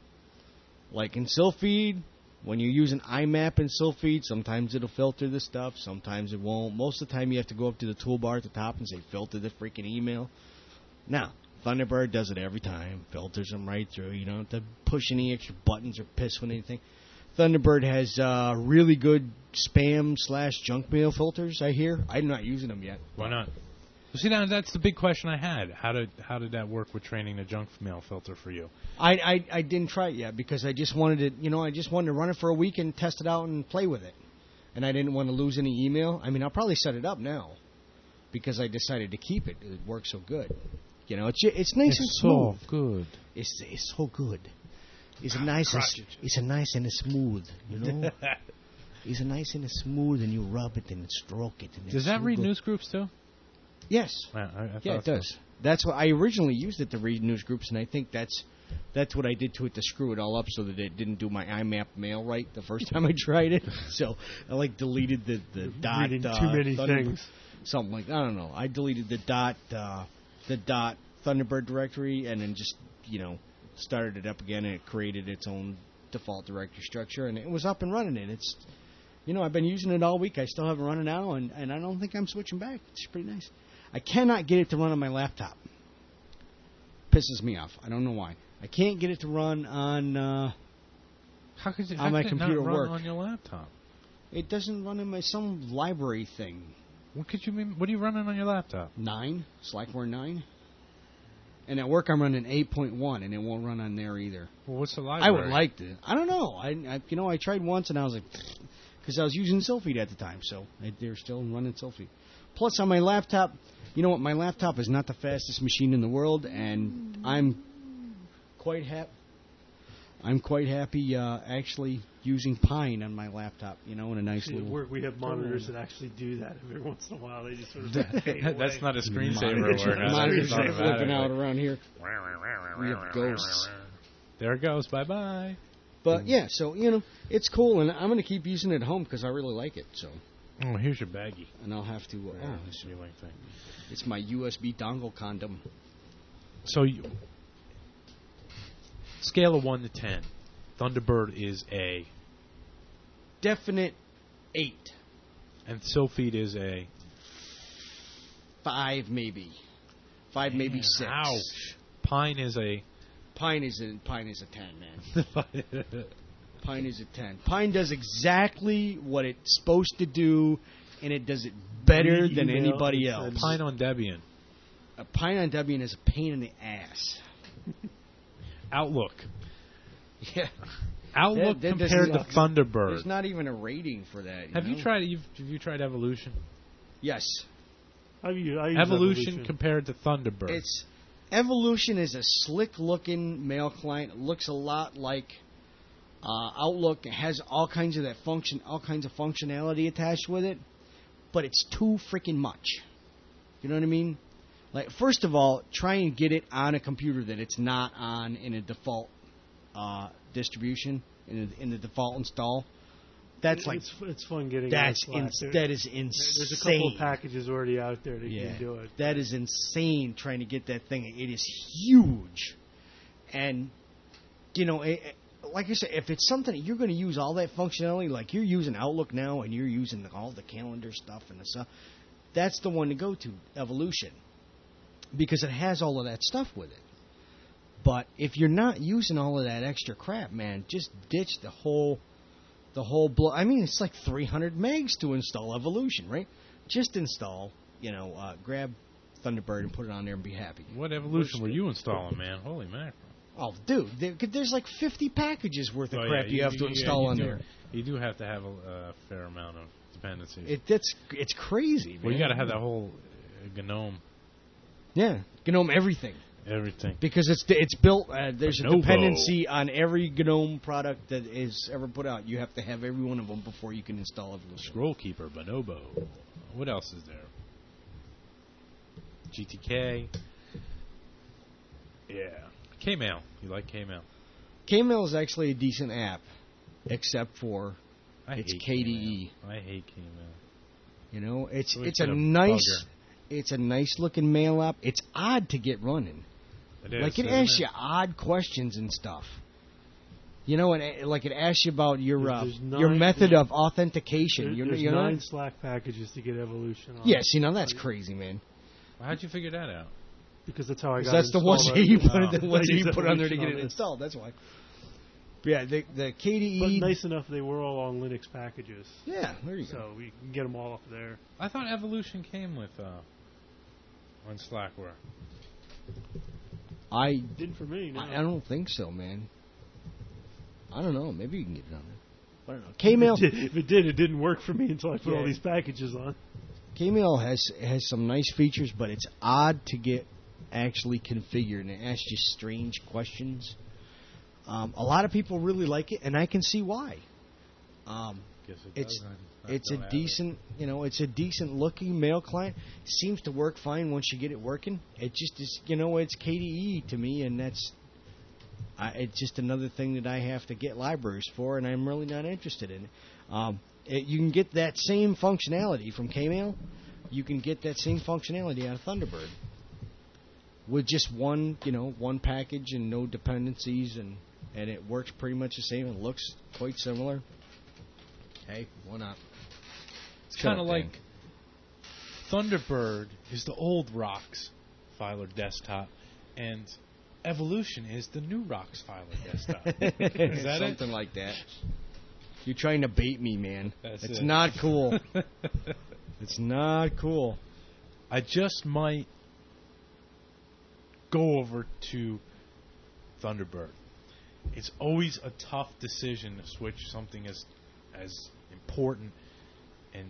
S6: Like in Sylpheed, when you're using I MAP in Sylpheed, sometimes it'll filter the stuff, sometimes it won't. Most of the time you have to go up to the toolbar at the top and say filter the freaking email. Now, Thunderbird does it every time, filters them right through. You don't have to push any extra buttons or piss with anything. Thunderbird has uh, really good spam slash junk mail filters, I hear. I'm not using them yet.
S2: Why not? Well, see, now that's the big question I had. How did how did that work with training the junk mail filter for you?
S6: I, I, I didn't try it yet because I just wanted to, you know, I just wanted to run it for a week and test it out and play with it. And I didn't want to lose any email. I mean, I'll probably set it up now because I decided to keep it. It works so good. You know, it's it's nice and smooth.
S2: so good.
S6: It's it's so good. It's a nice and, it's a nice and smooth, you know. It's a nice and smooth, and you rub it and stroke it. And
S2: Does
S6: it's
S2: that
S6: so
S2: read
S6: good.
S2: news groups too?
S6: Yes.
S2: I, I, I
S6: Yeah,
S2: thought
S6: it
S2: so.
S6: does. That's what I originally used it to read news groups, and I think that's that's what I did to it to screw it all up so that it didn't do my I MAP mail right the first time I tried it. So I like deleted the the dot.
S3: Reading
S6: uh,
S3: too many
S6: Thunder-
S3: things.
S6: Something like I don't know. I deleted the dot uh, the dot Thunderbird directory and then just you know started it up again, and it created its own default directory structure, and it was up and running. And it's you know I've been using it all week. I still haven't run it now, and and I don't think I'm switching back. It's pretty nice. I cannot get it to run on my laptop. Pisses me off. I don't know why. I can't get it to run on. Uh,
S2: How could it,
S6: On
S2: how
S6: my
S2: could it
S6: computer
S2: not run
S6: work.
S2: on your laptop?
S6: it doesn't run in my some library thing.
S2: What could you mean? What are you running on your laptop?
S6: Nine, Slackware nine. And at work I'm running eight point one, and it won't run on there either.
S2: Well, what's the
S6: I
S2: library?
S6: would like to. I don't know. I, I you know I tried once and I was like, because I was using Sylpheed at the time, so I, they're still running Sylpheed. Plus on my laptop, you know what? My laptop is not the fastest machine in the world, and I'm quite happy. I'm quite happy uh, actually using Pine on my laptop, you know, in a nice
S3: See, at
S6: little...
S3: work we have monitors that actually do that every once in a while. They just sort of fade away.
S2: That's not a screensaver
S6: Monitors,
S2: word.
S6: monitors
S2: That's
S6: are flipping out
S2: automatically.
S6: around here. We have ghosts.
S2: There it goes. Bye bye.
S6: But, yeah, so, you know, it's cool, and I'm going to keep using it at home because I really like it, so...
S2: Oh, here's your baggie.
S6: And I'll have to... Uh,
S2: Oh,
S6: oh,
S2: this should be like thing.
S6: it's my U S B dongle condom.
S2: So, you, scale of one to ten, Thunderbird is a,
S6: Definite eight.
S2: and Sylpheed is a.
S6: Five, maybe. Five, maybe
S2: Man,
S6: six.
S2: Ouch. Pine is a.
S6: Pine is a Pine is a ten, man. Pine is a ten. Pine does exactly what it's supposed to do, and it does it better
S3: Read
S6: than
S3: email
S6: anybody
S3: and
S6: else.
S3: send-
S2: Pine on Debian.
S6: A Pine on Debian is a pain in the ass.
S2: Outlook.
S6: Yeah.
S2: Outlook
S6: That- that
S2: compared to
S6: doesn't-
S2: Thunderbird.
S6: There's not even a rating for that.
S2: Have you
S6: know?
S2: tried? You've, have you tried Evolution?
S6: Yes.
S3: I use, I use
S2: Evolution,
S3: Evolution.
S2: compared to Thunderbird.
S6: It's Evolution is a slick-looking mail client. It looks a lot like uh, Outlook. It has all kinds of that function, all kinds of functionality attached with it, but it's too freaking much. You know what I mean? Like, first of all, try and get it on a computer that it's not on in a default uh, distribution, in, a, in the default install. That's like
S3: it's, it's fun getting
S6: that's
S3: on Slack.
S6: ins-
S3: There-
S6: that is insane.
S3: There's a couple of packages already out there that
S6: Yeah,
S3: can do it.
S6: that is insane trying to get that thing. It is huge. And, you know, it, it- like I said, if it's something that you're going to use all that functionality, like you're using Outlook now and you're using all the calendar stuff and the stuff, that's the one to go to, Evolution. Because it has all of that stuff with it. But if you're not using all of that extra crap, man, just ditch the whole... The whole blo- I mean, it's like three hundred megs to install Evolution, right? Just install, you know, uh, grab Thunderbird and put it on there and be happy.
S2: What Evolution were you installing, man? Holy mackerel.
S6: Oh, dude, there, there's like fifty packages worth of
S2: Oh,
S6: crap
S2: yeah,
S6: you, have to
S2: yeah,
S6: install
S2: you
S6: on
S2: do-
S6: there.
S2: You do have to have a uh, fair amount of dependencies.
S6: It that's it's crazy, man.
S2: well, you got to have that whole uh, GNOME,
S6: Yeah, GNOME everything
S2: everything.
S6: because it's it's built. Uh, there's a
S2: Bonobo.
S6: dependency on every GNOME product that is ever put out. You have to have every one of them before you can install Evolution.
S2: Scroll Keeper, Bonobo. What else is there? G T K. Yeah. Kmail. You like Kmail?
S6: Kmail is actually a decent app, except for
S2: I
S6: It's
S2: hate
S6: K D E.
S2: Kmail. I hate Kmail.
S6: you know it's
S2: Always
S6: it's a
S2: been a
S6: nice
S2: bugger.
S6: it's a nice looking mail app. It's odd to get running.
S2: It is,
S6: Like it
S2: isn't
S6: asks you odd questions and stuff. You know, and it, like it asks you about your
S3: There's-
S6: uh,
S3: there's
S6: your
S3: nine-
S6: method of authentication.
S3: There-
S6: You're,
S3: there's
S6: you know,
S3: nine Slack packages to get Evolution on.
S6: yes, you know that's crazy, man.
S2: How'd you figure that out?
S3: Because that's how I
S6: 'Cause
S3: got
S6: that's the
S3: it
S6: ones
S3: installed
S6: that you
S3: on-
S6: put,
S2: Oh.
S6: the ones that
S3: I
S6: you
S3: use
S6: put on there to
S3: Evolution
S6: get it
S3: on this.
S6: installed. That's why. But yeah, the the K D
S3: But
S6: E.
S3: nice enough, they were all on Linux packages.
S6: Yeah, there you go.
S3: So we can get them all up there.
S2: I thought Evolution came with uh, on Slackware.
S6: I
S3: Didn't for me. No.
S6: I, I don't think so, man. I don't know. Maybe you can get it on there. I don't know.
S3: If
S6: Kmail
S3: it, did, if it did, it didn't work for me until I put all
S6: Yeah.
S3: these packages on.
S6: Kmail has has some nice features, but it's odd to get actually configured, and it asks you strange questions. Um, a lot of people really like it, and I can see why. Um,
S2: Guess it
S6: It's-
S2: does. I- I
S6: it's a
S2: don't have it.
S6: decent, you know, it's a decent looking mail client. Seems to work fine once you get it working. It just is, you know, it's K D E to me, and that's, I, it's just another thing that I have to get libraries for, and I'm really not interested in it. Um, it you can get that same functionality from Kmail. You can get that same functionality out of Thunderbird with just one, you know, one package and no dependencies, and and it works pretty much the same. It looks quite similar. Hey, why not?
S2: It's kind of like Thunderbird is the old Rocks filer desktop, and Evolution is the new Rocks filer desktop. Is that
S6: something like that. You're trying to bait me, man.
S2: That's
S6: it's
S2: it.
S6: not cool.
S2: it?
S6: It's not cool.
S2: I just might go over to Thunderbird. It's always a tough decision to switch something as as important and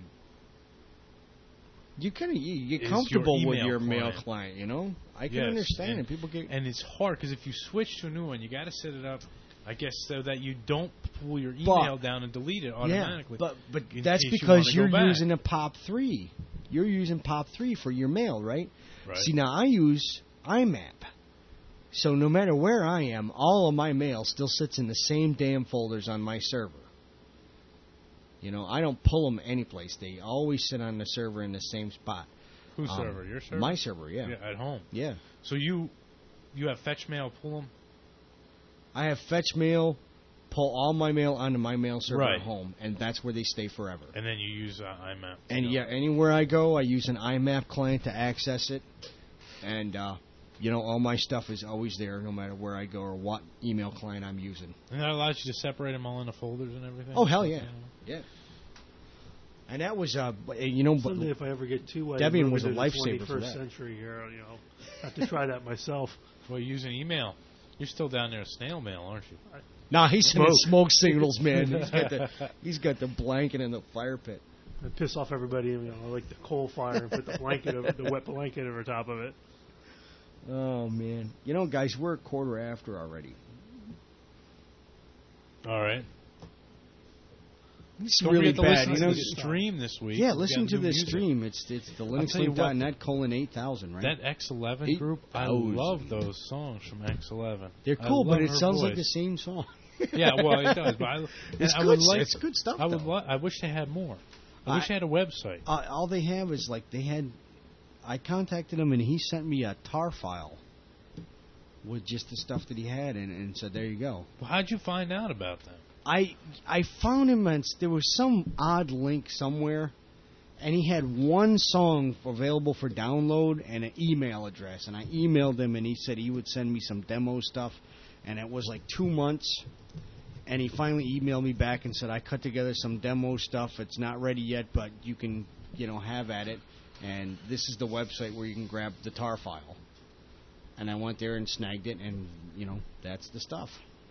S6: You kind of you get
S2: Is
S6: comfortable
S2: your
S6: with
S2: email
S6: your mail
S2: client.
S6: client, you know. I can
S2: Yes,
S6: understand
S2: and-
S6: it. People get
S2: and it's hard because if you switch to a new one, you got to set it up, I guess, so that you don't pull your email down and delete it automatically.
S6: Yeah, but but
S2: in
S6: that's
S2: case you
S6: because
S2: wanna go
S6: you're
S2: back.
S6: using a POP three. You're using POP three for your mail, right?
S2: Right.
S6: See, now I use I M A P. So no matter where I am, all of my mail still sits in the same damn folders on my server. You know, I don't pull them anyplace. They always sit on the server in the same spot.
S2: Whose
S6: Um,
S2: server? Your server?
S6: My server, yeah.
S2: Yeah, at home.
S6: Yeah.
S2: So you you have fetch mail, pull them?
S6: I have fetch mail, pull all my mail onto my mail server
S2: Right.
S6: at home, and that's where they stay forever.
S2: And then you use uh, I M A P.
S6: And
S2: you know.
S6: yeah, anywhere I go, I use an I M A P client to access it. And, uh, you know, all my stuff is always there no matter where I go or what email client I'm using.
S2: And that allows you to separate them all into folders and everything?
S6: Oh, hell yeah.
S2: You know?
S6: Yeah. And that was, uh, you know,
S3: Someday if I ever get two way,
S6: Debian was a lifesaver for
S3: twenty-first
S6: that.
S3: century here, you know, I have to try that myself.
S2: Well, using email. You're still down there at snail mail, aren't you?
S6: Nah, he's sending
S3: Smoke.
S6: smoke signals, man. He's got the he's got the blanket in the fire pit.
S3: I piss off everybody, you know, like the coal fire and put the blanket over the wet blanket over top of it.
S6: Oh man, you know, guys, we're a quarter after already.
S2: All right.
S6: It's
S2: Don't
S6: really
S2: forget to
S6: bad,
S2: listen
S6: you know.
S2: to the stream this week.
S6: Yeah,
S2: We
S6: listen
S2: got
S6: to
S2: new
S6: the
S2: music.
S6: stream. It's it's the
S2: I'll tell you
S6: linuxlink dot
S2: what,
S6: net colon eight thousand, right?
S2: That X eleven
S6: Eight
S2: group, I
S6: thousand.
S2: love those songs from X eleven.
S6: They're
S2: I
S6: cool,
S2: love
S6: but it
S2: her
S6: sounds like
S2: voice.
S6: the same song.
S2: Yeah, well, it does. But I,
S6: It's
S2: I
S6: good
S2: would
S6: s-
S2: like,
S6: it's good stuff,
S2: I would.
S6: though.
S2: Li- I wish they had more. I,
S6: I-
S2: wish they had a website.
S6: Uh, all they have is like they had. I contacted him and he sent me a tar file with just the stuff that he had and, and said, "There you go."
S2: Well, how'd you find out about them?
S6: I I found him on there was some odd link somewhere, and he had one song available for download and an email address, and I emailed him and he said he would send me some demo stuff, and it was like two months, and he finally emailed me back and said I cut together some demo stuff. It's not ready yet, but you can you know have at it, and this is the website where you can grab the tar file, and I went there and snagged it, and you know that's the stuff.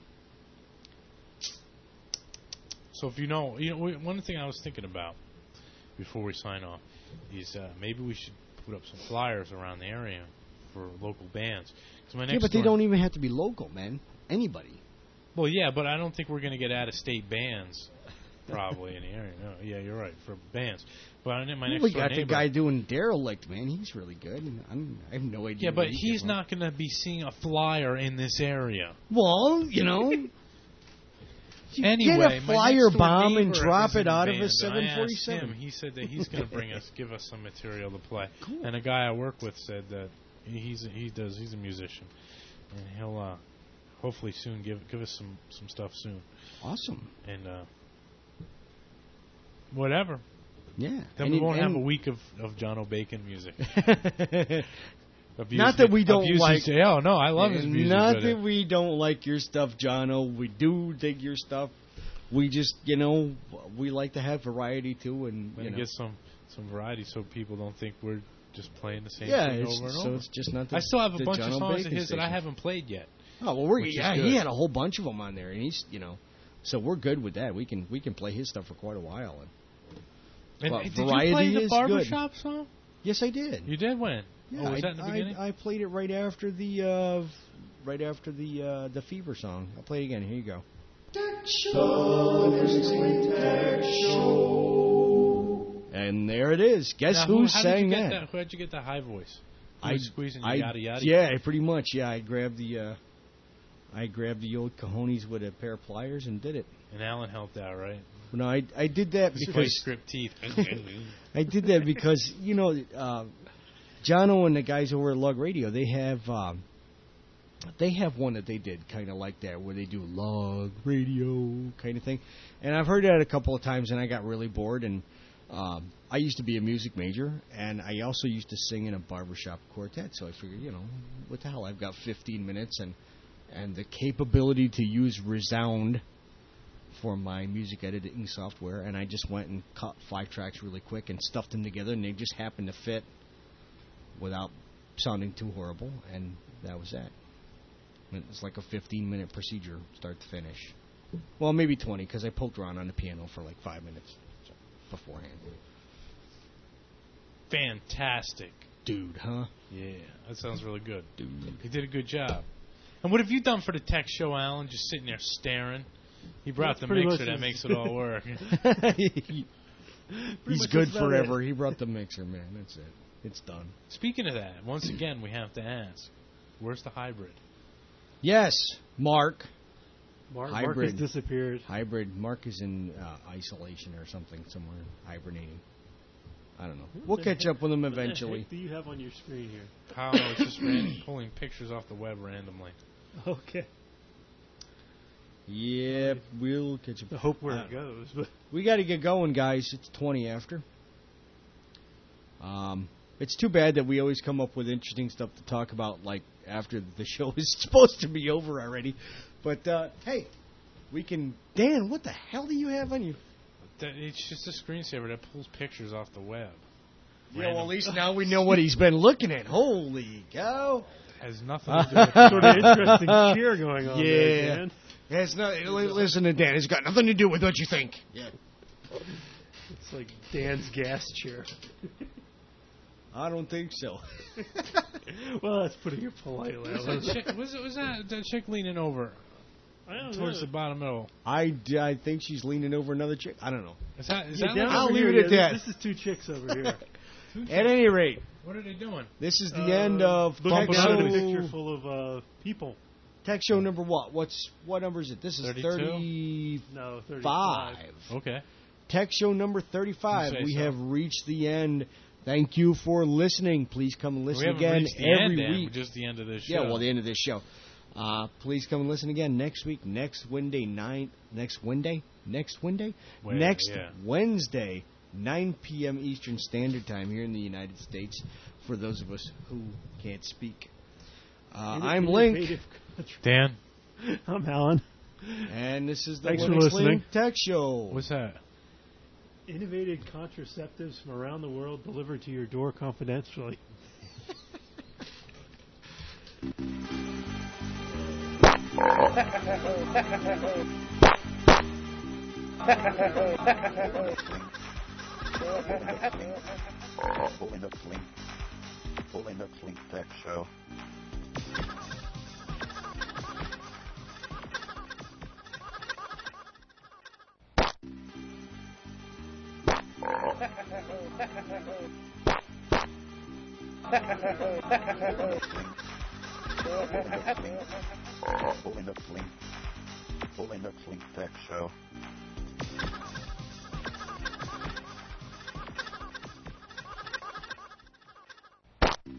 S2: So if you know, you know, we- one thing I was thinking about before we sign off is uh, maybe we should put up some flyers around the area for local bands. 'Cause my
S6: Yeah,
S2: next
S6: but they
S2: door-
S6: don't even have to be local, man. Anybody.
S2: Well, yeah, but I don't think we're going to get out-of-state bands probably in the area. No, yeah, you're right for bands. But I know my next
S6: we
S2: door
S6: got the
S2: neighbor.
S6: guy doing Derelict, man. He's really good. I'm, I have no idea.
S2: Yeah, but
S6: where he
S2: he's
S6: came from.
S2: not going to be seeing a flyer in this area.
S6: Well, you know. You
S2: Anyway,
S6: get a
S2: my
S6: flyer
S2: next door
S6: bomb and
S2: neighbor
S6: drop
S2: is in
S6: it out of
S2: band,
S6: a
S2: and
S6: seven
S2: I
S6: forty-seven.
S2: asked him, he said that he's going to bring us, give us some material to play.
S6: Cool.
S2: And a guy I work with said that he's he does he's a musician, and he'll uh, hopefully soon give give us some some stuff soon.
S6: Awesome.
S2: And uh, whatever.
S6: Yeah.
S2: Then
S6: And
S2: we
S6: it-
S2: won't have
S6: and-
S2: a week of, of John O'Bacon music. Abuse
S6: Not that
S2: me-
S6: we don't
S2: abuse
S6: like.
S2: his- oh no, I love his music.
S6: Not
S2: but,
S6: that
S2: uh,
S6: we don't like your stuff, Jono. We do dig your stuff. We just, you know, we like to have variety too, and
S2: and
S6: you know.
S2: get some some variety so people don't think we're just playing the same
S6: yeah,
S2: thing
S6: it's,
S2: over and
S6: so
S2: over.
S6: it's just not. The,
S2: I still have a
S6: the
S2: bunch
S6: John
S2: of songs
S6: O'Bacon
S2: of his that I
S6: station.
S2: haven't played yet.
S6: Oh well, we're
S2: Which is
S6: yeah.
S2: good.
S6: He had a whole bunch of them on there, and he's you know, so we're good with that. We can we can play his stuff for quite a while. And,
S2: And
S6: Well,
S2: did you
S6: variety
S2: play the
S6: is
S2: barbershop song?
S6: yes, I did.
S2: You did when?
S6: Yeah,
S2: oh, was
S6: I,
S2: that in the
S6: I-
S2: beginning?
S6: I, played it right after the uh, right after the uh, the Fever song. I'll play it again. Here you go. And there it is. Guess
S2: Now,
S6: who,
S2: who how
S6: sang
S2: did you get
S6: that?
S2: How'd you get that high voice? You
S6: I
S2: were squeezing
S6: I,
S2: yada yada.
S6: Yeah, pretty much. Yeah, I grabbed the uh, I grabbed the old cojones with a pair of pliers and did it.
S2: And Alan helped out, right?
S6: No, I I did that
S2: His
S6: because
S2: script teeth.
S6: I did that because you know, uh, Jono and the guys over at Lug Radio, they have um, they have one that they did kind of like that, where they do Lug Radio kind of thing, and I've heard that a couple of times, and I got really bored. And um, I used to be a music major, and I also used to sing in a barbershop quartet. So I figured, you know, what the hell? I've got fifteen minutes and and the capability to use Resound for my music editing software, and I just went and cut five tracks really quick and stuffed them together, and they just happened to fit without sounding too horrible, and that was that. It was like a fifteen minute procedure, start to finish. Well, maybe twenty, because I poked around on the piano for like five minutes beforehand.
S2: Fantastic.
S6: Dude, huh?
S2: Yeah, that sounds really good.
S6: Dude.
S2: You did a good job. And what have you done for the tech show, Alan? Just sitting there staring. He brought
S3: That's
S2: the
S3: pretty
S2: mixer
S3: much
S2: that
S3: his-
S2: makes it all work.
S6: He- He's
S3: much
S6: good
S3: that's about
S6: forever.
S3: it.
S6: He brought the mixer, man. That's it. It's done.
S2: Speaking of that, once again, we have to ask, where's the hybrid?
S6: Yes, Mark.
S3: Mark, Mark has
S6: Hybrid.
S3: disappeared.
S6: Hybrid. Mark is in uh, isolation or something somewhere, hibernating. I don't know. We'll
S3: the
S6: catch
S3: heck-
S6: up with him
S3: What the
S6: eventually.
S3: heck do you have on your screen here?
S2: How it's just ran, pulling pictures off the web randomly.
S3: Okay.
S6: Yep, we'll catch
S3: I
S6: up.
S3: hope where
S6: Uh,
S3: it goes, but
S6: We got to get going, guys. It's twenty after. Um, it's too bad that we always come up with interesting stuff to talk about, like after the show is supposed to be over already. But uh, hey, we can. Dan, what the hell do you have on you?
S2: That- It's just a screensaver that pulls pictures off the web.
S6: Yeah, well, at
S2: Random.
S6: least now we know what he's been looking at. Holy cow!
S2: Has nothing to do with the
S3: sort of interesting cheer going on
S6: Yeah.
S3: there, Dan.
S6: It's not, li- listen to Dan. It's got nothing to do with what you think. Yeah.
S3: It's like Dan's gas chair.
S6: I don't think so.
S3: Well, that's putting it politely.
S2: Was that chick, was, it, was that the chick leaning over
S3: I don't
S2: towards
S3: know.
S2: the bottom middle?
S6: I, d- I think she's leaning over another chick. I don't know.
S2: Is that, is
S3: Yeah,
S2: that
S3: down
S2: like,
S6: I'll
S3: over
S6: leave
S3: here,
S6: it at
S3: yeah,
S6: that.
S3: This, this is two chicks over here.
S6: At any rate,
S2: what are they doing?
S6: this is the
S3: Uh,
S6: end of Tech
S3: bumping out a
S6: Show,
S3: picture full of uh, people.
S6: Tech Show number what? What's what number is it? This is
S2: thirty-two?
S6: thirty-five.
S3: No, thirty-five.
S2: Okay.
S6: Tech Show number thirty-five.
S2: You say
S6: We
S2: so.
S6: have reached the end. Thank you for listening. Please come and
S2: we
S6: listen
S2: haven't
S6: again
S2: reached the
S6: every
S2: end, Dan,
S6: week.
S2: just the end of this show.
S6: Yeah, well, the end of this show. Uh, please come and listen again next week, next Wednesday night, next Wednesday, next Wednesday,
S2: Wed-
S6: next
S2: yeah.
S6: Wednesday, nine p.m. Eastern Standard Time here in the United States. For those of us who can't speak, uh,
S3: Inno-
S6: I'm Link,
S3: innovative country.
S2: Dan,
S3: I'm Alan.
S6: and this is the
S3: Thanks for
S6: Linux
S3: listening.
S6: Link Tech Show.
S2: what's that?
S3: Innovative contraceptives from around the world delivered to your door confidentially.
S1: Full Linux Link. Full Linux Link Tech Show. Full Linux Link. Full Linux Link Tech Show.